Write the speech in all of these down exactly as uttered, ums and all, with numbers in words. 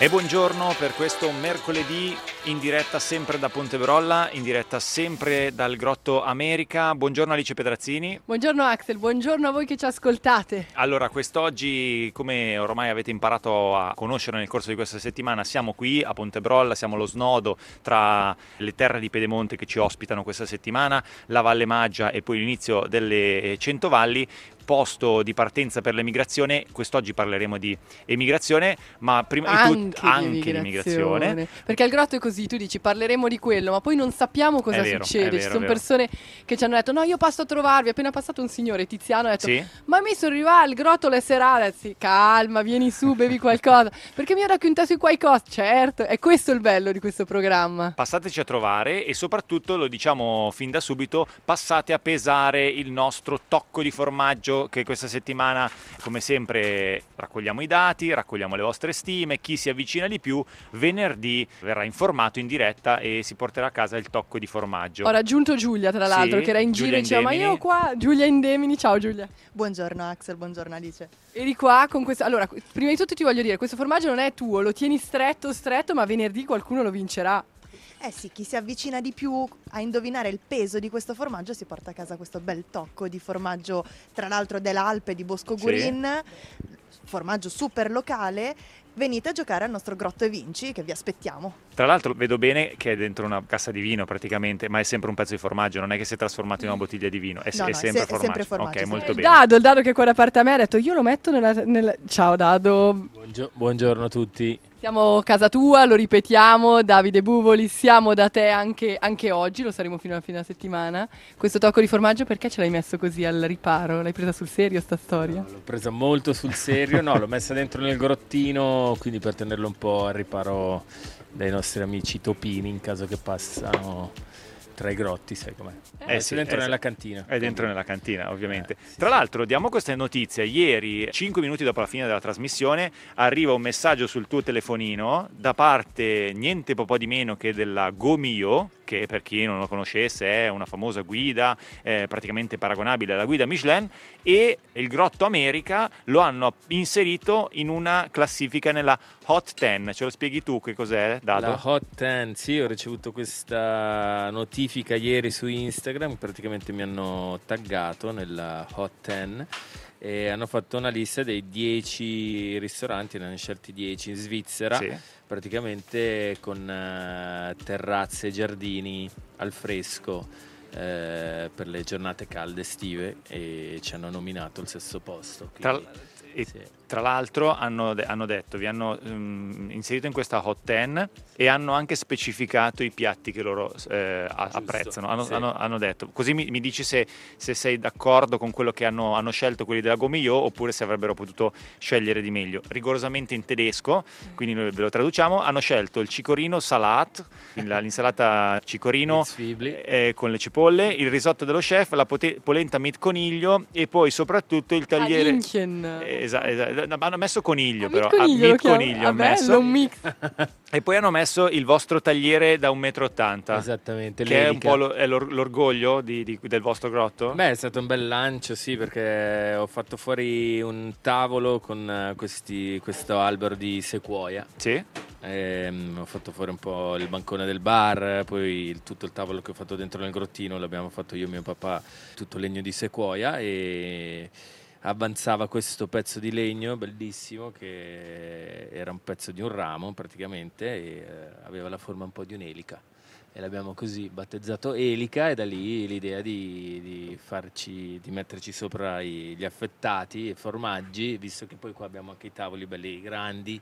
E buongiorno per questo mercoledì in diretta sempre da Pontebrolla, in diretta sempre dal Grotto America. Buongiorno Alice Pedrazzini. Buongiorno Axel, buongiorno a voi che ci ascoltate. Allora, quest'oggi, come ormai avete imparato a conoscere nel corso di questa settimana, siamo qui a Pontebrolla, siamo allo snodo tra le terre di Pedemonte che ci ospitano questa settimana, la Valle Maggia e poi l'inizio delle Centovalli. Posto di partenza per l'emigrazione. Quest'oggi parleremo di emigrazione, ma prima anche di tutto anche di emigrazione. Perché al Grotto è così, tu dici parleremo di quello, ma poi non sappiamo cosa vero, succede. vero, Ci sono vero. persone che ci hanno detto no, io passo a trovarvi, appena passato un signore Tiziano ha detto Sì? ma mi sono arrivato al Grotto le serate. Sì, calma, vieni su, bevi qualcosa perché mi ha raccontato qualcosa. Certo, è questo il bello di questo programma. Passateci a trovare e soprattutto, lo diciamo fin da subito, passate a pesare il nostro tocco di formaggio, che questa settimana, come sempre, raccogliamo i dati, raccogliamo le vostre stime. Chi si avvicina di più venerdì verrà informato in diretta e si porterà a casa il tocco di formaggio. Ho raggiunto Giulia, tra l'altro, Sì, che era in Giulia giro e diceva ma Indemini. io qua, Giulia Indemini, ciao Giulia. Buongiorno Axel, buongiorno Alice. Eri qua con questo. Allora, prima di tutto ti voglio dire, questo formaggio non è tuo, lo tieni stretto stretto, ma venerdì qualcuno lo vincerà. Eh sì, chi si avvicina di più a indovinare il peso di questo formaggio si porta a casa questo bel tocco di formaggio, tra l'altro dell'Alpe di Bosco Gurin, formaggio super locale. Venite a giocare al nostro Grotto e Vinci, che vi aspettiamo. Tra l'altro vedo bene che è dentro una cassa di vino praticamente, ma è sempre un pezzo di formaggio, non è che si è trasformato in una bottiglia di vino, è, No, è no, è sempre, se- è formaggio. sempre formaggio, Ok, sì. molto Il bene. Dado, il Dado che è qua da parte a me ha detto io lo metto nella... nella... Ciao Dado. Buongio- buongiorno a tutti. Siamo a casa tua, lo ripetiamo, Davide Buvoli, siamo da te anche, anche oggi, lo saremo fino alla fine della settimana. Questo tocco di formaggio perché ce l'hai messo così al riparo? L'hai presa sul serio sta storia? No, l'ho presa molto sul serio, no, l'ho messa dentro nel grottino, quindi per tenerlo un po' al riparo dai nostri amici topini in caso che passano tra i grotti, sai com'è? Eh Eh, sì, dentro eh nella sì. cantina. È dentro nella cantina, ovviamente. Eh, sì, Tra sì. l'altro, diamo queste notizie. Ieri, cinque minuti dopo la fine della trasmissione, arriva un messaggio sul tuo telefonino da parte niente po' di meno che della Gomio, che per chi non lo conoscesse è una famosa guida, eh, praticamente paragonabile alla guida Michelin, e il Grotto America lo hanno inserito in una classifica nella Hot dieci. Ce lo spieghi tu che cos'è, Dado? La Hot dieci, sì, ho ricevuto questa notifica ieri su Instagram, praticamente mi hanno taggato nella Hot dieci e hanno fatto una lista dei dieci ristoranti, ne hanno scelti dieci in Svizzera, Sì. praticamente con eh, terrazze e giardini al fresco eh, per le giornate calde estive, e ci hanno nominato il sesto posto. Tra, quindi, e sì. tra l'altro hanno, de- hanno detto, vi hanno um, inserito in questa Hot dieci e hanno anche specificato i piatti che loro eh, a- Giusto, apprezzano. Hanno, sì. hanno- hanno detto, così mi, mi dici se, se sei d'accordo con quello che hanno, hanno scelto quelli della Gomio, oppure se avrebbero potuto scegliere di meglio. Rigorosamente in tedesco, quindi noi ve lo traduciamo. Hanno scelto il cicorino salat, quindi la- l'insalata cicorino Zwiebli. eh, con le cipolle, il risotto dello chef, la pote- polenta mit coniglio e poi soprattutto il tagliere. Ah, Inchen. Esatto, hanno messo coniglio, Ah, però meat coniglio ah, lo meat chiamo. coniglio hanno Vabbè, messo. non mix. E poi hanno messo il vostro tagliere da un metro e ottanta, Esattamente, che è un l'elica. po' lo- è l'or- l'orgoglio di- di- del vostro grotto. Beh, è stato un bel lancio, sì, perché ho fatto fuori un tavolo con eh, questi, questo albero di sequoia. Sì. Ehm, ho fatto fuori un po' il bancone del bar, poi il- tutto il tavolo che ho fatto dentro nel grottino l'abbiamo fatto io e mio papà, tutto legno di sequoia, e avanzava questo pezzo di legno bellissimo che era un pezzo di un ramo praticamente, e eh, aveva la forma un po' di un'elica. E l'abbiamo così battezzato Elica, e da lì l'idea di, di farci, di metterci sopra i- gli affettati e formaggi, visto che poi qua abbiamo anche i tavoli belli grandi.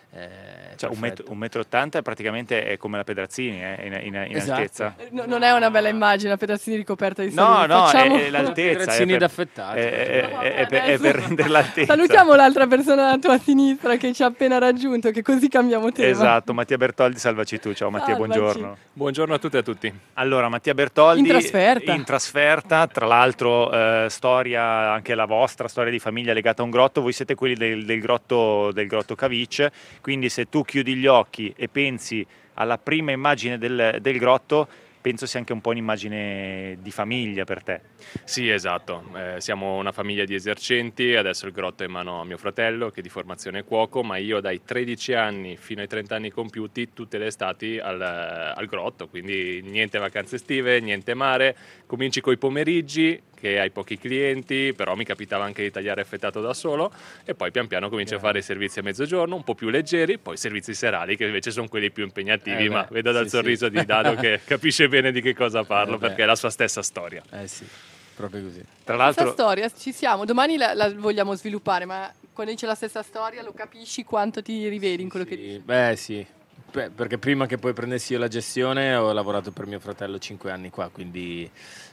eh, Cioè un perfetto. metro, un metro e ottanta è praticamente è come la Pedrazzini, eh, in, in- in Esatto. altezza. No, non è una bella immagine, la Pedrazzini ricoperta di No, salute. no, Facciamo... è, è l'altezza. Pedrazzini è per- d'affettati. È, è- Vabbè, è- è per- è adesso- per rendere l'altezza. Salutiamo l'altra persona alla tua sinistra che ci ha appena raggiunto, che così cambiamo tema. Esatto, Mattia Bertoldi, salvaci tu. Ciao Mattia, Salvaci. buongiorno. Buongiorno a tutte e a tutti. Allora, Mattia Bertoldi In trasferta. in trasferta, tra l'altro eh, storia, anche la vostra storia di famiglia legata a un grotto. Voi siete quelli del, del grotto del grotto Cavic, quindi se tu chiudi gli occhi e pensi alla prima immagine del, del grotto, penso sia anche un po' un'immagine di famiglia per te. Sì, esatto, eh, siamo una famiglia di esercenti, adesso il grotto è in mano a mio fratello che di formazione è cuoco, ma io dai tredici anni fino ai trenta anni compiuti tutte le estati al, al grotto, quindi niente vacanze estive, niente mare, cominci coi pomeriggi che hai pochi clienti, però mi capitava anche di tagliare affettato da solo e poi pian piano cominci yeah. a fare i servizi a mezzogiorno, un po' più leggeri, poi servizi serali che invece sono quelli più impegnativi, eh ma vedo dal sì, sorriso sì. di Dado che capisce bene di che cosa parlo, eh perché è la sua stessa storia. Eh sì, proprio così. Tra l'altro... Questa storia ci siamo, domani la, la vogliamo sviluppare, ma quando dice la stessa storia lo capisci quanto ti rivedi in quello sì, che dici? Beh sì, Beh, perché prima che poi prendessi io la gestione ho lavorato per mio fratello cinque anni qua, quindi...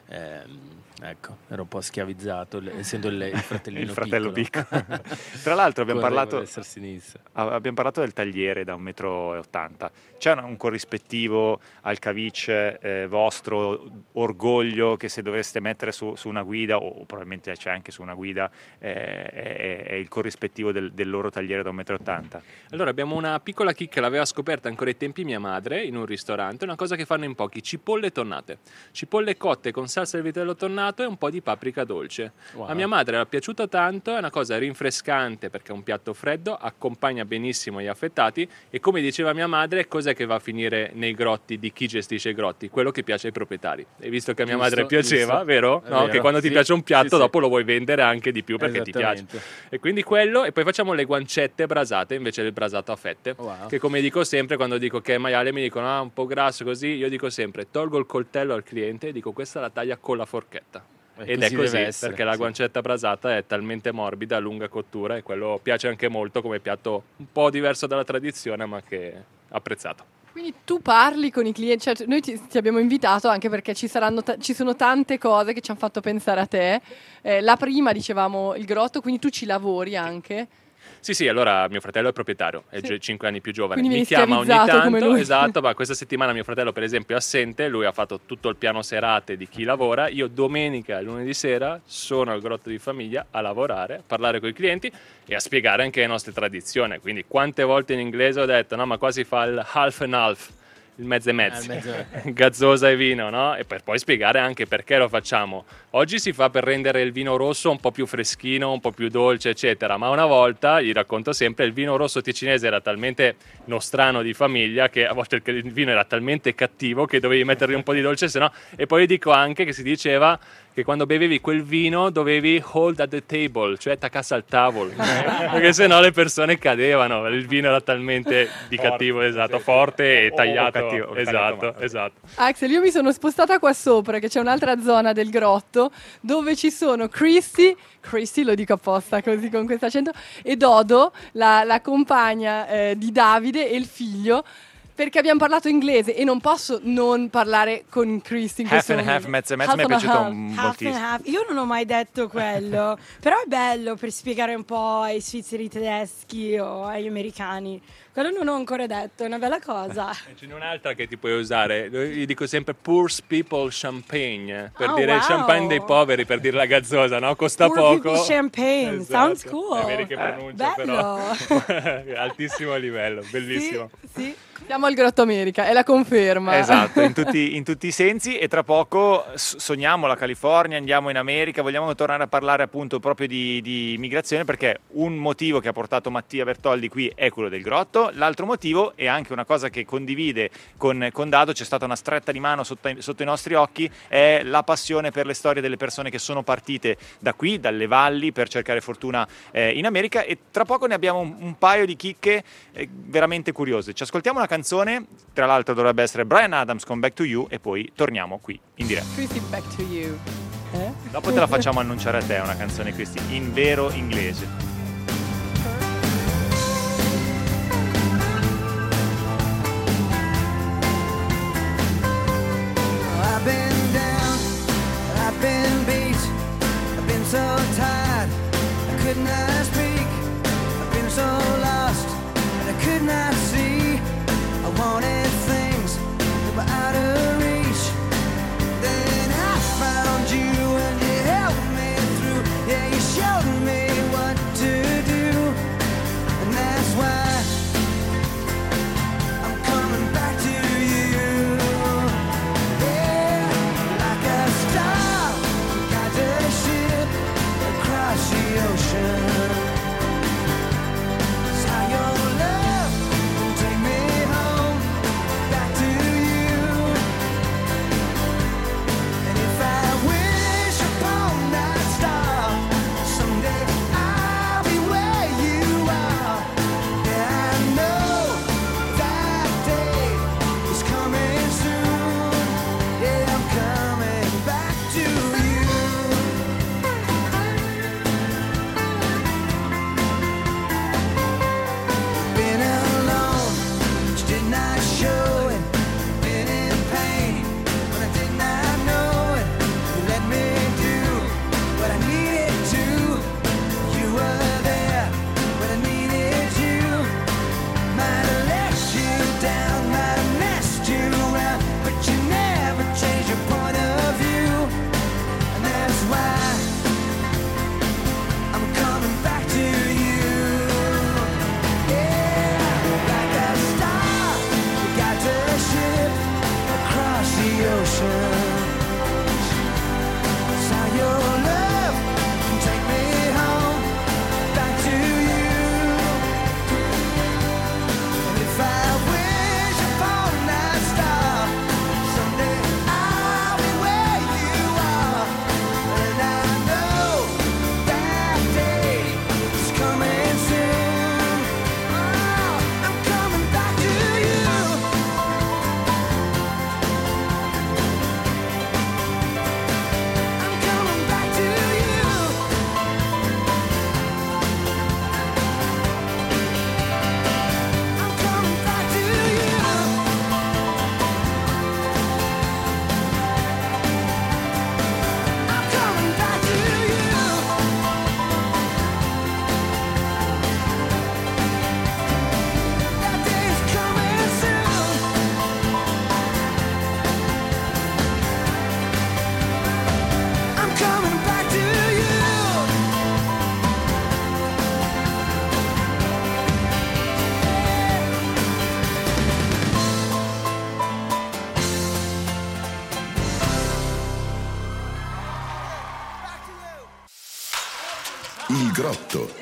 Ehm, ecco, ero un po' schiavizzato, essendo il, il fratellino il fratello piccolo. piccolo. Tra l'altro abbiamo parlato, sinistra. abbiamo parlato del tagliere da un metro e ottanta. C'è un corrispettivo al Cavic eh, vostro, orgoglio, che se dovreste mettere su, su una guida, o probabilmente c'è anche su una guida, eh, è, è il corrispettivo del, del loro tagliere da un metro e ottanta? Allora abbiamo una piccola chicca, l'aveva scoperta ancora ai tempi mia madre in un ristorante, una cosa che fanno in pochi: cipolle tonnate, cipolle cotte con salsa del vitello tonnato e un po' di paprika dolce. Wow. A mia madre era piaciuto tanto, è una cosa rinfrescante perché è un piatto freddo, accompagna benissimo gli affettati e, come diceva mia madre, cos'è che va a finire nei grotti di chi gestisce i grotti? Quello che piace ai proprietari. E visto che a mia giusto, madre piaceva, giusto. vero? No, vero? Che quando sì, ti piace un piatto sì, dopo sì. lo vuoi vendere anche di più perché ti piace. E quindi quello, e poi facciamo le guancette brasate invece del brasato a fette, wow. che come dico sempre quando dico che è maiale mi dicono ah, un po' grasso così, io dico sempre tolgo il coltello al cliente e dico questa è la taglia con la forchetta. E Ed è così essere, perché la guancetta sì. brasata è talmente morbida, a lunga cottura, e quello piace anche molto come piatto un po' diverso dalla tradizione ma che è apprezzato. Quindi tu parli con i clienti, cioè noi ti, ti abbiamo invitato anche perché ci, saranno ta- ci sono tante cose che ci hanno fatto pensare a te. Eh, la prima dicevamo il grotto, quindi tu ci lavori anche. Sì, sì, allora mio fratello è proprietario, è sì. cinque anni più giovane, quindi mi chiama ogni tanto, lui. esatto, ma questa settimana mio fratello per esempio è assente, lui ha fatto tutto il piano serate di chi lavora, io domenica e lunedì sera sono al grotto di famiglia a lavorare, a parlare con i clienti e a spiegare anche le nostre tradizioni, quindi quante volte in inglese ho detto no ma qua si fa il half and half, il mezzo e mezzo, eh, gazzosa e vino, no? E per poi spiegare anche perché lo facciamo. Oggi si fa per rendere il vino rosso un po' più freschino, un po' più dolce, eccetera, ma una volta, gli racconto sempre, il vino rosso ticinese era talmente nostrano di famiglia che a volte il vino era talmente cattivo che dovevi mettergli un po' di dolce, se no. E poi dico anche che si diceva che quando bevevi quel vino dovevi hold at the table, cioè taccassi al tavolo, perché sennò le persone cadevano, il vino era talmente di forte, cattivo, esatto, sì. forte e tagliato, o cattivo, esatto, esatto. Axel, io mi sono spostata qua sopra, che c'è un'altra zona del grotto, dove ci sono Christy, Christy lo dico apposta così con questo accento, e Dodo, la, la compagna eh, di Davide e il figlio, perché abbiamo parlato inglese e non posso non parlare con Christy in questo momento. Half and half, mezzo e mezzo mi è piaciuto moltissimo. Half and half. Io non ho mai detto quello, però è bello per spiegare un po' ai svizzeri tedeschi o agli americani. Quello non ho ancora detto, è una bella cosa. Ce n'è un'altra che ti puoi usare, io dico sempre Poor People Champagne, per oh, dire wow. il champagne dei poveri, per dire la gazzosa, no? Costa Poor poco. People Champagne, esatto. Sounds cool. Vedi che pronuncia, bello. Però altissimo livello, bellissimo. Sì, sì. Siamo al Grotto America, è la conferma. Esatto, in tutti, in tutti i sensi, e tra poco sogniamo la California, andiamo in America, vogliamo tornare a parlare appunto proprio di, di migrazione, perché un motivo che ha portato Mattia Bertoldi qui è quello del grotto, l'altro motivo è anche una cosa che condivide con, con Dado, c'è stata una stretta di mano sotto, sotto i nostri occhi, è la passione per le storie delle persone che sono partite da qui, dalle valli, per cercare fortuna eh, in America, e tra poco ne abbiamo un, un paio di chicche eh, veramente curiose. Ci ascoltiamo una canzone, tra l'altro dovrebbe essere Bryan Adams con Back to You, e poi torniamo qui in diretta. Christy, Back to You. Eh? Dopo te la facciamo annunciare a te una canzone, Christy, in vero inglese. I've been down, I've been beat, I've been so tired, I could not speak, I've been so lost, and I could not see, I wanted things that were out of reach, then I found you and you helped me through, yeah you showed me what to do, and that's why I'm coming back to you, yeah. Il Grotto.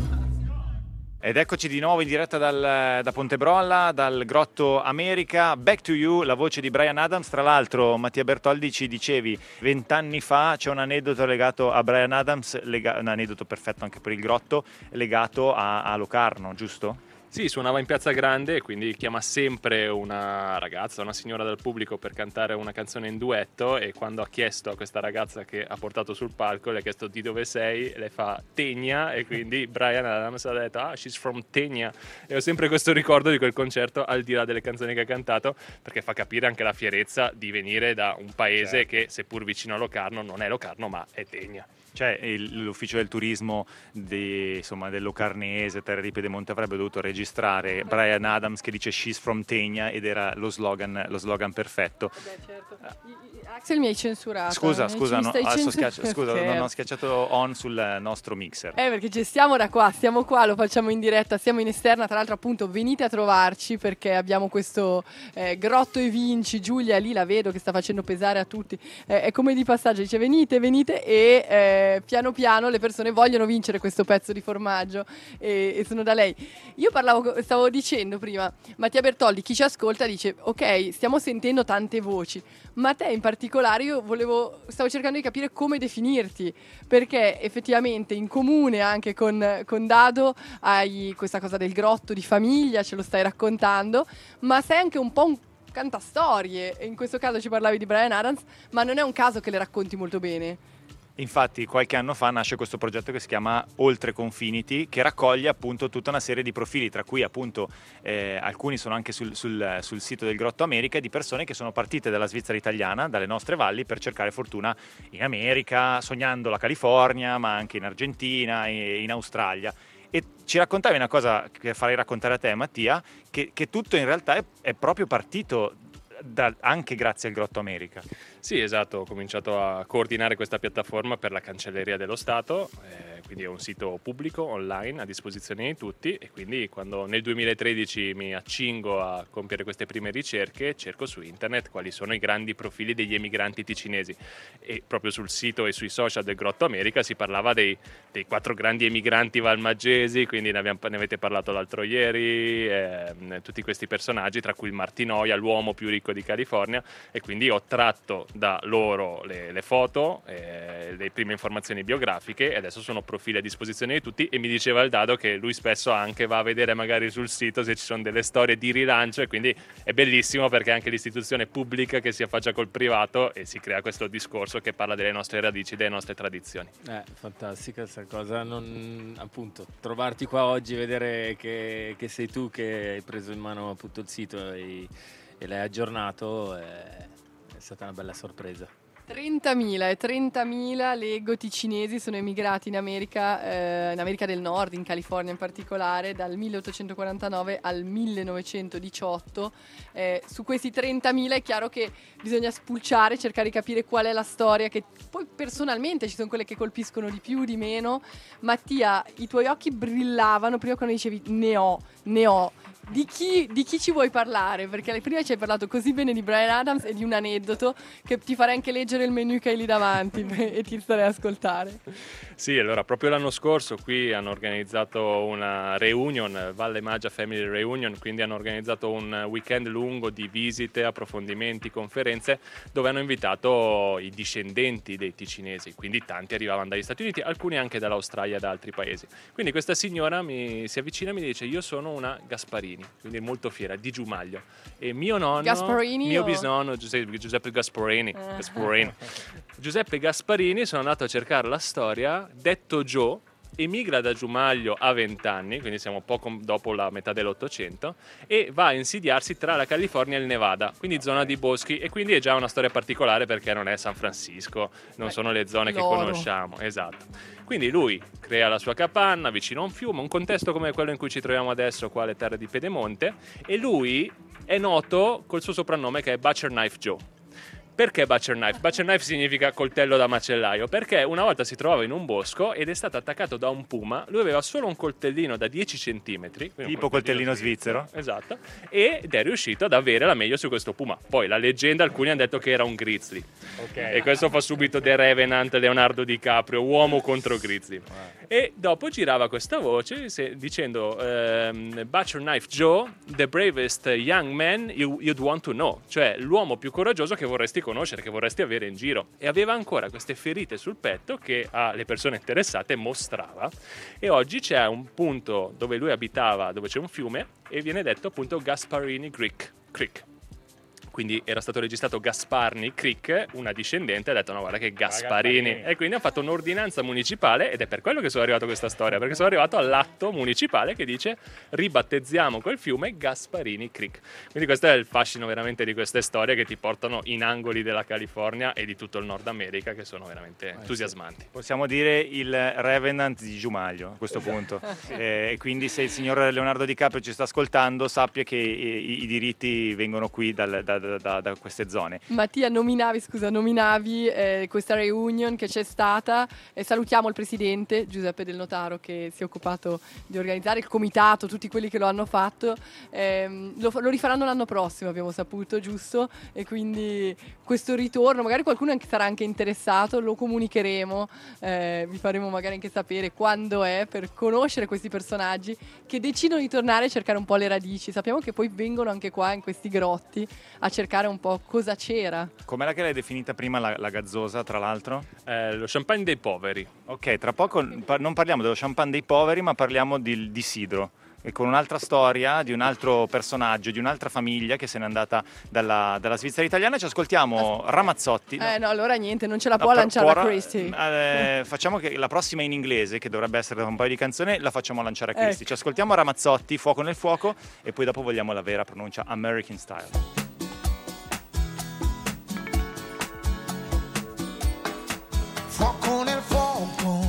Ed eccoci di nuovo in diretta dal, da Pontebrolla, dal Grotto America. Back to You, la voce di Bryan Adams. Tra l'altro, Mattia Bertoldi, ci dicevi, vent'anni fa c'è un aneddoto legato a Bryan Adams, lega- un aneddoto perfetto anche per il Grotto, legato a, a Locarno, giusto? Sì, suonava in Piazza Grande e quindi chiama sempre una ragazza, una signora dal pubblico per cantare una canzone in duetto, e quando ha chiesto a questa ragazza che ha portato sul palco, le ha chiesto di dove sei, lei fa Tegna, e quindi Bryan Adams ha detto ah, she's from Tegna, e ho sempre questo ricordo di quel concerto al di là delle canzoni che ha cantato, perché fa capire anche la fierezza di venire da un paese certo. che seppur vicino a Locarno non è Locarno ma è Tegna. Cioè il, l'ufficio del turismo di, insomma, del Locarnese, Terra di Pedemonte, avrebbe dovuto registrare Bryan Adams che dice she's from Tegna, ed era lo slogan, lo slogan perfetto. Beh, certo. Axel mi hai censurato. Scusa, scusa, no, adesso censur- schiaccio, scusa okay. non ho schiacciato on sul nostro mixer. Eh, perché ci stiamo da qua, stiamo qua, lo facciamo in diretta, siamo in esterna. Tra l'altro, appunto, venite a trovarci perché abbiamo questo eh, Grotto e Vinci. Giulia lì la vedo che sta facendo pesare a tutti. Eh, è come di passaggio, dice venite, venite, e eh, piano piano le persone vogliono vincere questo pezzo di formaggio e, e sono da lei. Io parlavo, stavo dicendo prima, Mattia Bertoldi, chi ci ascolta dice ok, stiamo sentendo tante voci, ma te in particolare io volevo, stavo cercando di capire come definirti, perché effettivamente in comune anche con, con Dado hai questa cosa del grotto di famiglia, ce lo stai raccontando, ma sei anche un po' un cantastorie, e in questo caso ci parlavi di Bryan Adams, ma non è un caso che le racconti molto bene. Infatti qualche anno fa nasce questo progetto che si chiama Oltre Confinity, che raccoglie appunto tutta una serie di profili, tra cui appunto eh, alcuni sono anche sul, sul, sul sito del Grotto America, di persone che sono partite dalla Svizzera italiana, dalle nostre valli, per cercare fortuna in America, sognando la California, ma anche in Argentina e in Australia. E ci raccontavi una cosa che farei raccontare a te, Mattia, che, che tutto in realtà è, è proprio partito da, anche grazie al Grotto America. Sì, esatto, ho cominciato a coordinare questa piattaforma per la Cancelleria dello Stato, eh, quindi è un sito pubblico, online, a disposizione di tutti, e quindi quando nel duemilatredici mi accingo a compiere queste prime ricerche, cerco su internet quali sono i grandi profili degli emigranti ticinesi, e proprio sul sito e sui social del Grotto America si parlava dei, dei quattro grandi emigranti valmaggesi, quindi ne, abbiamo, ne avete parlato l'altro ieri, eh, tutti questi personaggi, tra cui il Martinoia, l'uomo più ricco di California, e quindi ho tratto da loro le, le foto, eh, le prime informazioni biografiche, e adesso sono profili a disposizione di tutti. E mi diceva il Dado che lui spesso anche va a vedere magari sul sito se ci sono delle storie di rilancio, e quindi è bellissimo perché è anche l'istituzione pubblica che si affaccia col privato e si crea questo discorso che parla delle nostre radici, delle nostre tradizioni. Eh, fantastica questa cosa, non, appunto, trovarti qua oggi, vedere che, che sei tu che hai preso in mano appunto il sito e, e l'hai aggiornato, è, è stata una bella sorpresa. trentamila e trentamila leggo ticinesi sono emigrati in America, eh, in America del Nord, in California in particolare, dal milleottocentoquarantanove al millenovecentodiciotto. Eh, su questi trentamila è chiaro che bisogna spulciare, cercare di capire qual è la storia, che poi personalmente ci sono quelle che colpiscono di più, di meno. Mattia, i tuoi occhi brillavano prima quando dicevi ne ho, ne ho. Di chi, di chi ci vuoi parlare? Perché prima ci hai parlato così bene di Bryan Adams e di un aneddoto che ti farei anche leggere il menu che hai lì davanti e ti starei a ascoltare. Sì, allora proprio l'anno scorso qui hanno organizzato una reunion, Valle Maggia Family Reunion, quindi hanno organizzato un weekend lungo di visite, approfondimenti, conferenze, dove hanno invitato i discendenti dei ticinesi, quindi tanti arrivavano dagli Stati Uniti, alcuni anche dall'Australia e da altri paesi. Quindi questa signora mi, si avvicina e mi dice: io sono una Gasparini, quindi molto fiera, di Giumaglio, e mio nonno, Gasparini mio o... bisnonno Giuseppe, Giuseppe Gasparini, Gasparini. Giuseppe Gasparini, sono andato a cercare la storia, detto Joe, emigra da Giumaglio a venti anni, quindi siamo poco dopo la metà dell'Ottocento, e va a insediarsi tra la California e il Nevada, quindi zona di boschi, e quindi è già una storia particolare perché non è San Francisco, non sono le zone che Loro. conosciamo, esatto. Quindi lui crea la sua capanna vicino a un fiume, un contesto come quello in cui ci troviamo adesso qua alle terre di Pedemonte, e lui è noto col suo soprannome che è Butcher Knife Joe. Perché butcher knife? Butcher knife significa coltello da macellaio, perché una volta si trovava in un bosco ed è stato attaccato da un puma. Lui aveva solo un coltellino da dieci centimetri, tipo coltellino svizzero. Esatto, ed è riuscito ad avere la meglio su questo puma. Poi la leggenda, alcuni hanno detto che era un grizzly, okay. E questo fa subito The Revenant, Leonardo DiCaprio, uomo contro grizzly. Wow. E dopo girava questa voce se, dicendo ehm, Butcher Knife Joe, the bravest young man you, you'd want to know, cioè l'uomo più coraggioso che vorresti conoscere, che vorresti avere in giro. E aveva ancora queste ferite sul petto che alle persone interessate mostrava. E oggi c'è un punto dove lui abitava, dove c'è un fiume, e viene detto appunto Gasparini Creek. Creek. Quindi era stato registrato Gasparni Creek, una discendente ha detto no guarda che Gasparini, Gasparini. E quindi ha fatto un'ordinanza municipale, ed è per quello che sono arrivato a questa storia, perché sono arrivato all'atto municipale che dice ribattezziamo quel fiume Gasparini Creek. Quindi questo è il fascino veramente di queste storie che ti portano in angoli della California e di tutto il Nord America, che sono veramente eh, entusiasmanti. Sì. Possiamo dire il Revenant di Giumaglio a questo punto. E eh, quindi se il signor Leonardo DiCaprio ci sta ascoltando, sappia che i, i diritti vengono qui dal, da, Da, da, da queste zone. Mattia, nominavi, scusa, nominavi eh, questa reunion che c'è stata, e salutiamo il presidente Giuseppe Del Notaro che si è occupato di organizzare, il comitato, tutti quelli che lo hanno fatto. Eh, lo, lo rifaranno l'anno prossimo, abbiamo saputo, giusto? E quindi questo ritorno, magari qualcuno anche sarà anche interessato, lo comunicheremo, eh, vi faremo magari anche sapere quando è, per conoscere questi personaggi che decidono di tornare a cercare un po' le radici. Sappiamo che poi vengono anche qua in questi grotti a cercare un po' cosa c'era. Com'era che l'hai definita prima la, la gazzosa, tra l'altro? Eh, lo champagne dei poveri. Ok, tra poco par- non parliamo dello champagne dei poveri, ma parliamo di, di sidro. E con un'altra storia, di un altro personaggio, di un'altra famiglia che se n'è andata dalla, dalla Svizzera italiana. Ci ascoltiamo Ramazzotti. Eh no, allora niente, non ce la no, può per, lanciare può, a Christy. Eh, facciamo che la prossima in inglese, che dovrebbe essere un paio di canzoni, la facciamo lanciare a Christy. Ecco. Ci ascoltiamo Ramazzotti, Fuoco nel fuoco, e poi dopo vogliamo la vera pronuncia American Style. Fuoco nel fuoco,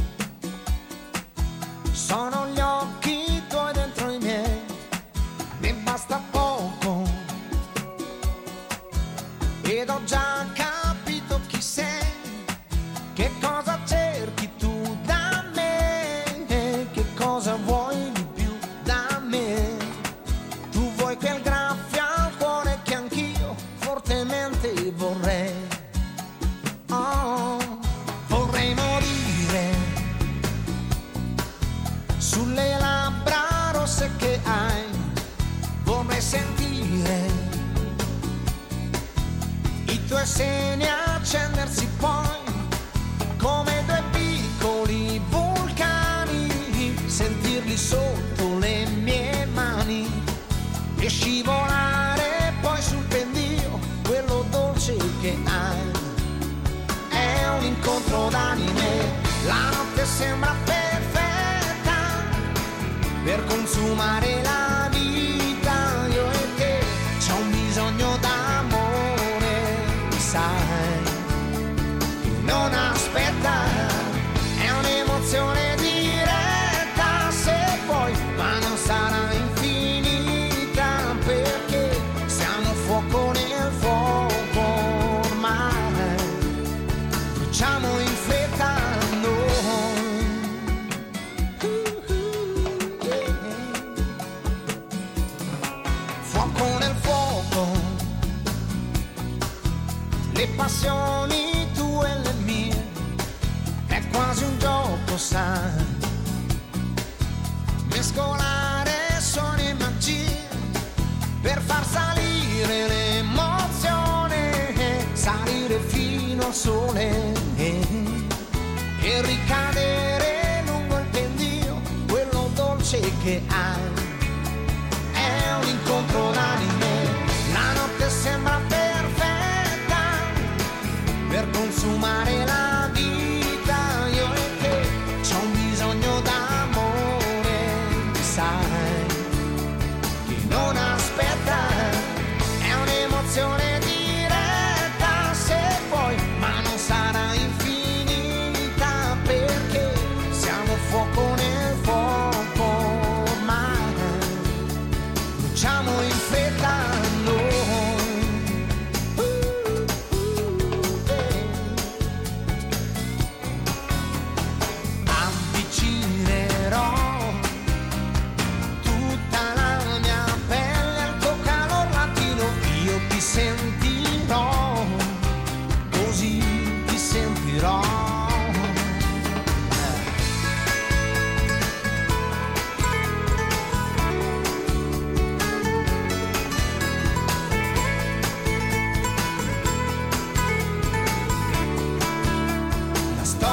sono gli occhi tuoi dentro i miei, mi basta poco, ed ho già capito chi sei, che cosa cerchi tu da me, che cosa vuoi di più da me, tu vuoi quel graffio al cuore che anch'io fortemente vorrei. Oh. Vorrei morire sulle labbra rosse che hai, vorrei sentire i tuoi seni accendersi poi come due piccoli vulcani, sentirli sotto le mie mani e scivolare poi sul pendio quello dolce che hai. È un incontro d'anime, la notte sembra perfetta per consumare la vita, io e te, c'è un bisogno d'amore, sai, che non aspetta, è un'emozione diretta se vuoi, ma non sarà infinita perché siamo fuoco nel fuoco ormai. Facciamo in fretta noi, fuoco nel fuoco, le passioni tue e le mie, è quasi un gioco, sai, mescolare suoni e magie per far salire l'emozione, salire fino al sole e ricadere lungo il pendio, quello dolce che hai. È un incontro d'anime, la notte sembra perfetta per consumare la vita, io e te, c'è un bisogno d'amore, sai, che non aspetta, è un'emozione diretta se vuoi, ma non sarà infinita perché siamo fuoco nel fuoco ormai, bruciamo in fretta noi.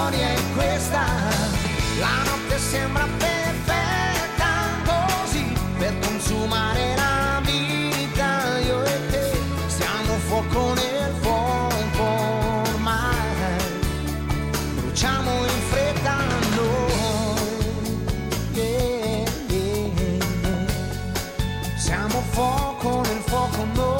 storia è questa, la notte sembra perfetta così, per consumare la vita, io e te, siamo fuoco nel fuoco ormai, bruciamo in fretta noi, yeah, yeah, yeah. Siamo fuoco nel fuoco noi.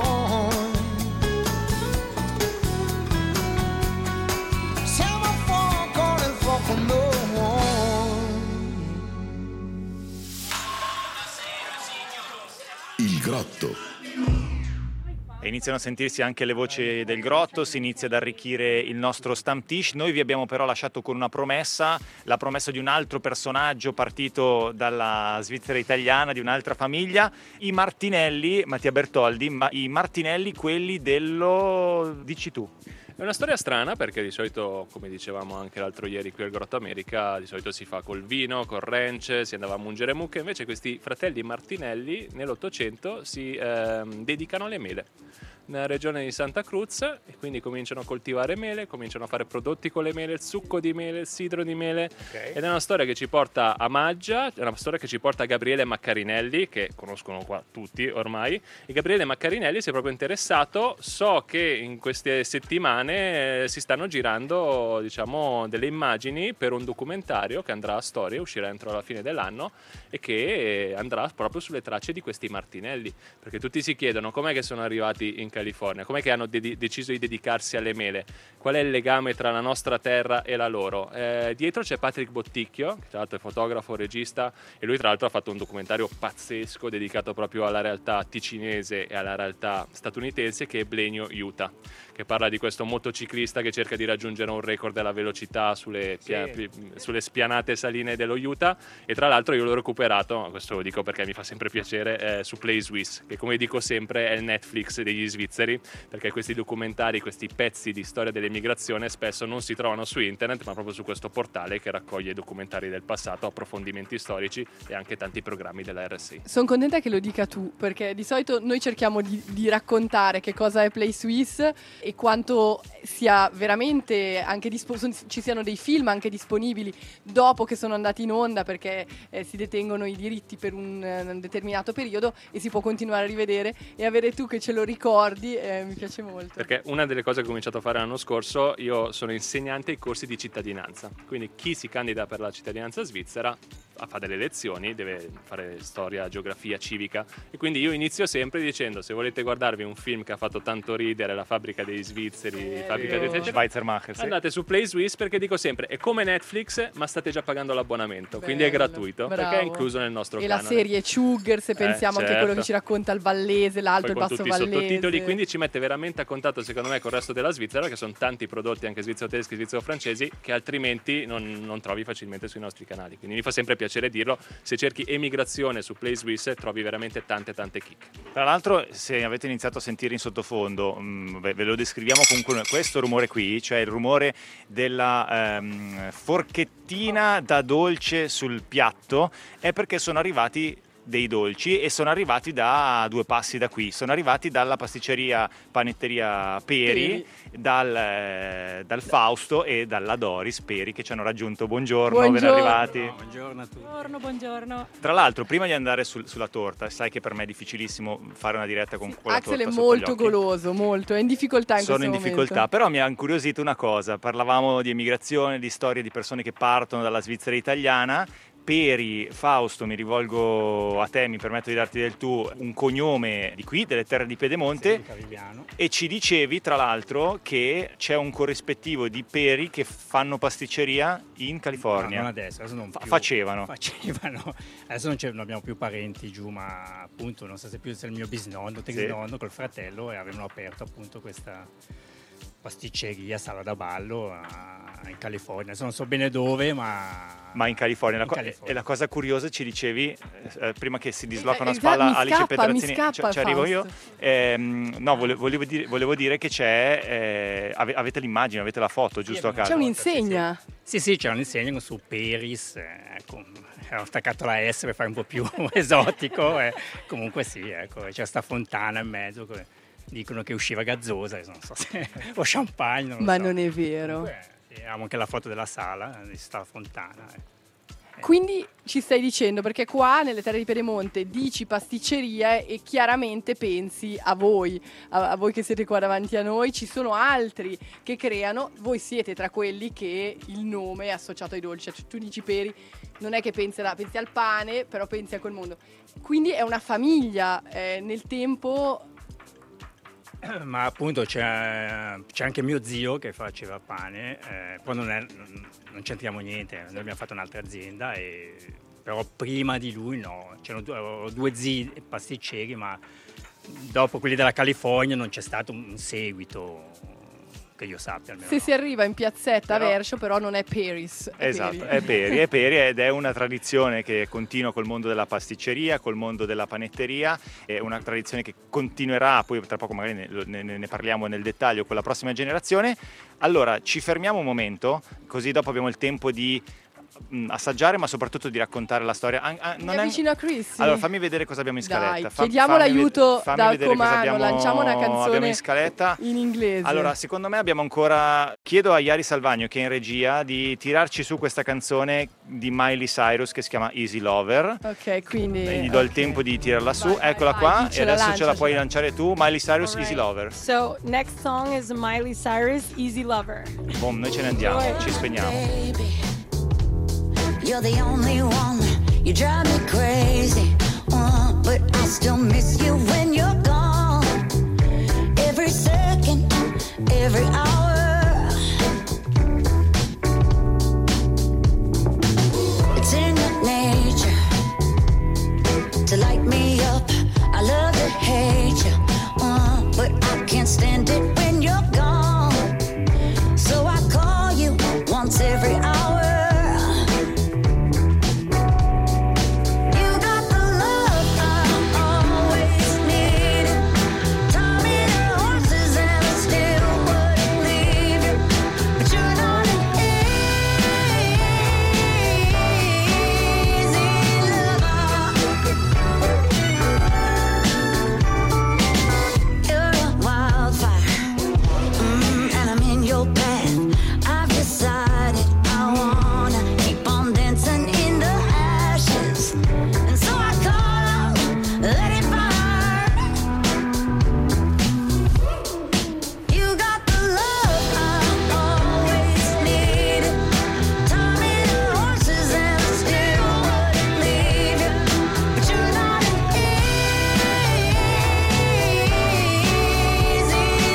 Il Grotto. E iniziano a sentirsi anche le voci del Grotto, si inizia ad arricchire il nostro Stammtisch. Noi vi abbiamo però lasciato con una promessa, la promessa di un altro personaggio partito dalla Svizzera italiana, di un'altra famiglia, i Martinelli, Mattia Bertoldi, ma i Martinelli quelli dello... dici tu. È una storia strana perché di solito, come dicevamo anche l'altro ieri qui al Grotto America, di solito si fa col vino, col ranch, si andava a mungere mucche, invece questi fratelli Martinelli nell'Ottocento si ehm, dedicano alle mele nella regione di Santa Cruz e quindi cominciano a coltivare mele, cominciano a fare prodotti con le mele, il succo di mele, il sidro di mele, okay. Ed è una storia che ci porta a Maggia, è una storia che ci porta a Gabriele Maccarinelli, che conoscono qua tutti ormai, e Gabriele Maccarinelli si è proprio interessato. So che in queste settimane eh, si stanno girando, diciamo, delle immagini per un documentario che andrà a storia, uscirà entro la fine dell'anno e che andrà proprio sulle tracce di questi Martinelli, perché tutti si chiedono com'è che sono arrivati in California, com'è che hanno de- deciso di dedicarsi alle mele, qual è il legame tra la nostra terra e la loro. Eh, dietro c'è Patrick Botticchio, che tra l'altro è fotografo, regista, e lui tra l'altro ha fatto un documentario pazzesco dedicato proprio alla realtà ticinese e alla realtà statunitense, che è Blenio Utah, che parla di questo motociclista che cerca di raggiungere un record della velocità sulle, pia- sì. sulle spianate saline dello Utah. E tra l'altro io l'ho recuperato, questo lo dico perché mi fa sempre piacere, eh, su Play Swiss, che come dico sempre è il Netflix degli svizzeri, perché questi documentari, questi pezzi di storia dell'emigrazione spesso non si trovano su internet, ma proprio su questo portale che raccoglie documentari del passato, approfondimenti storici e anche tanti programmi della R S I. Sono contenta che lo dica tu, perché di solito noi cerchiamo di, di raccontare che cosa è Play Swiss e quanto sia veramente anche dispo- ci siano dei film anche disponibili dopo che sono andati in onda, perché eh, si detengono i diritti per un, un determinato periodo e si può continuare a rivedere, e avere tu che ce lo ricordi eh, mi piace molto. Perché una delle cose che ho cominciato a fare l'anno scorso, io sono insegnante ai corsi di cittadinanza, quindi chi si candida per la cittadinanza svizzera fa delle lezioni, deve fare storia, geografia, civica, e quindi io inizio sempre dicendo: se volete guardarvi un film che ha fatto tanto ridere, La fabbrica dei svizzeri, eh, fabbrica dei Schweizermacher, sì. Andate su Play Swiss, perché dico sempre è come Netflix ma state già pagando l'abbonamento. Bello, quindi è gratuito, bravo. Perché è incluso nel nostro e canone. La serie Sugar, se pensiamo eh, certo. anche quello che ci racconta il vallese, l'alto, poi il basso con tutti vallese, i sottotitoli, quindi ci mette veramente a contatto secondo me col resto della Svizzera, che sono tanti prodotti anche svizzero-tedeschi, svizzero-francesi che altrimenti non, non trovi facilmente sui nostri canali, quindi mi fa sempre piacere dirlo. Se cerchi emigrazione su Play Swiss trovi veramente tante tante kick. Tra l'altro, se avete iniziato a sentire in sottofondo, mh, ve, ve lo descriviamo comunque, questo rumore qui, cioè il rumore della ehm, forchettina da dolce sul piatto, è perché sono arrivati dei dolci e sono arrivati da due passi da qui, sono arrivati dalla pasticceria panetteria Peri, Peri. Dal, eh, dal Fausto e dalla Doris Peri, che ci hanno raggiunto. Buongiorno, buongiorno. ben arrivati. No, buongiorno a tutti. Buongiorno, buongiorno. Tra l'altro, prima di andare sul, sulla torta, sai che per me è difficilissimo fare una diretta con quella Axel torta è sotto molto gli occhi. goloso, molto, è in difficoltà in Sono questo in momento. difficoltà, però mi ha incuriosito una cosa. Parlavamo di emigrazione, di storie di persone che partono dalla Svizzera italiana. Peri, Fausto, mi rivolgo a te, mi permetto di darti del tu, un cognome di qui, delle terre di Pedemonte, e ci dicevi tra l'altro che c'è un corrispettivo di Peri che fanno pasticceria in California. No, non adesso, adesso non più. Facevano. Facevano. Adesso non, non abbiamo più parenti giù, ma appunto non so se più se il mio bisnonno, tesnonno, sì, col fratello, e avevano aperto appunto questa pasticceria, sala da ballo in California. Adesso non so bene dove, ma... Ma in California. In la co- California. E la cosa curiosa, ci dicevi, eh, prima che si disloca Eh, una spalla, esatto, mi Alice scappa, mi Pedrazzini, scappa, ci, ci arrivo io. Fausto. Ehm, no, volevo, volevo, dire, volevo dire che c'è, eh, ave- avete l'immagine, avete la foto, giusto a caso? C'è un'insegna. Sì, sì, c'è un'insegna su Peris, eh, ecco, ho staccato la S per fare un po' più esotico, e comunque sì, ecco, c'è sta fontana in mezzo, che dicono che usciva gazzosa, non so se, o champagne, non lo Ma so. non è vero. Comunque, E abbiamo anche la foto della sala, di sta fontana. eh. Quindi ci stai dicendo, perché qua nelle Terre di Piedemonte dici pasticceria e chiaramente pensi a voi, a, a voi che siete qua davanti a noi, ci sono altri che creano, voi siete tra quelli che il nome è associato ai dolci, cioè, tu dici Peri, non è che pensi, alla, pensi al pane, però pensi a quel mondo. Quindi è una famiglia, eh, nel tempo... Ma appunto c'è, c'è anche mio zio che faceva pane, eh, poi non, è, non, non c'entriamo niente, noi abbiamo fatto un'altra azienda, e, però prima di lui no, c'erano due, due zii pasticceri, ma dopo quelli della California non c'è stato un seguito che io sappia. Almeno Se no. si arriva in piazzetta Però- a Vercio, però non è Peris. È Esatto, Peri. è Peri, è Peri ed è una tradizione che continua col mondo della pasticceria, col mondo della panetteria, è una tradizione che continuerà, poi tra poco magari ne, ne- ne parliamo nel dettaglio con la prossima generazione. Allora, ci fermiamo un momento, così dopo abbiamo il tempo di mh, assaggiare, ma soprattutto di raccontare la storia. An- an- Mi non è- avvicino a Chris. Allora, fammi vedere cosa abbiamo in scaletta. Dai, Fa- chiediamo fammi l'aiuto ved- fammi dal vedere cosa comando, abbiamo- lanciamo una canzone abbiamo in scaletta. in inglese. Allora, secondo me abbiamo ancora... Chiedo a Iari Salvagno, che è in regia, di tirarci su questa canzone di Miley Cyrus che si chiama Easy Lover. Ok, quindi... E gli do il ok. tempo di tirarla su. Vai, vai, Eccola vai, qua. E dicela, adesso ce la puoi lanciacela. lanciare tu. Miley Cyrus, Easy Alright. Lover. So, next song is Miley Cyrus, Easy Lover. Boom, noi ce ne andiamo, ci spegniamo. Baby, you're the only one. You drive me crazy, uh, but I still miss you when you're gone. Every second, every hour. It's in your nature to light me up. I love to hate you, uh, but I can't stand it when you're gone. So I call you once every hour. You got the love I always needed. Taught me the horses and I still wouldn't leave you. But you're not an easy lover. You're a wildfire, mm, and I'm in your path. I've decided I wanna keep on dancing in the ashes, and so I call out, let it burn. You got the love I always needed. Taught me the horses and I still wouldn't leave you. But you're not an easy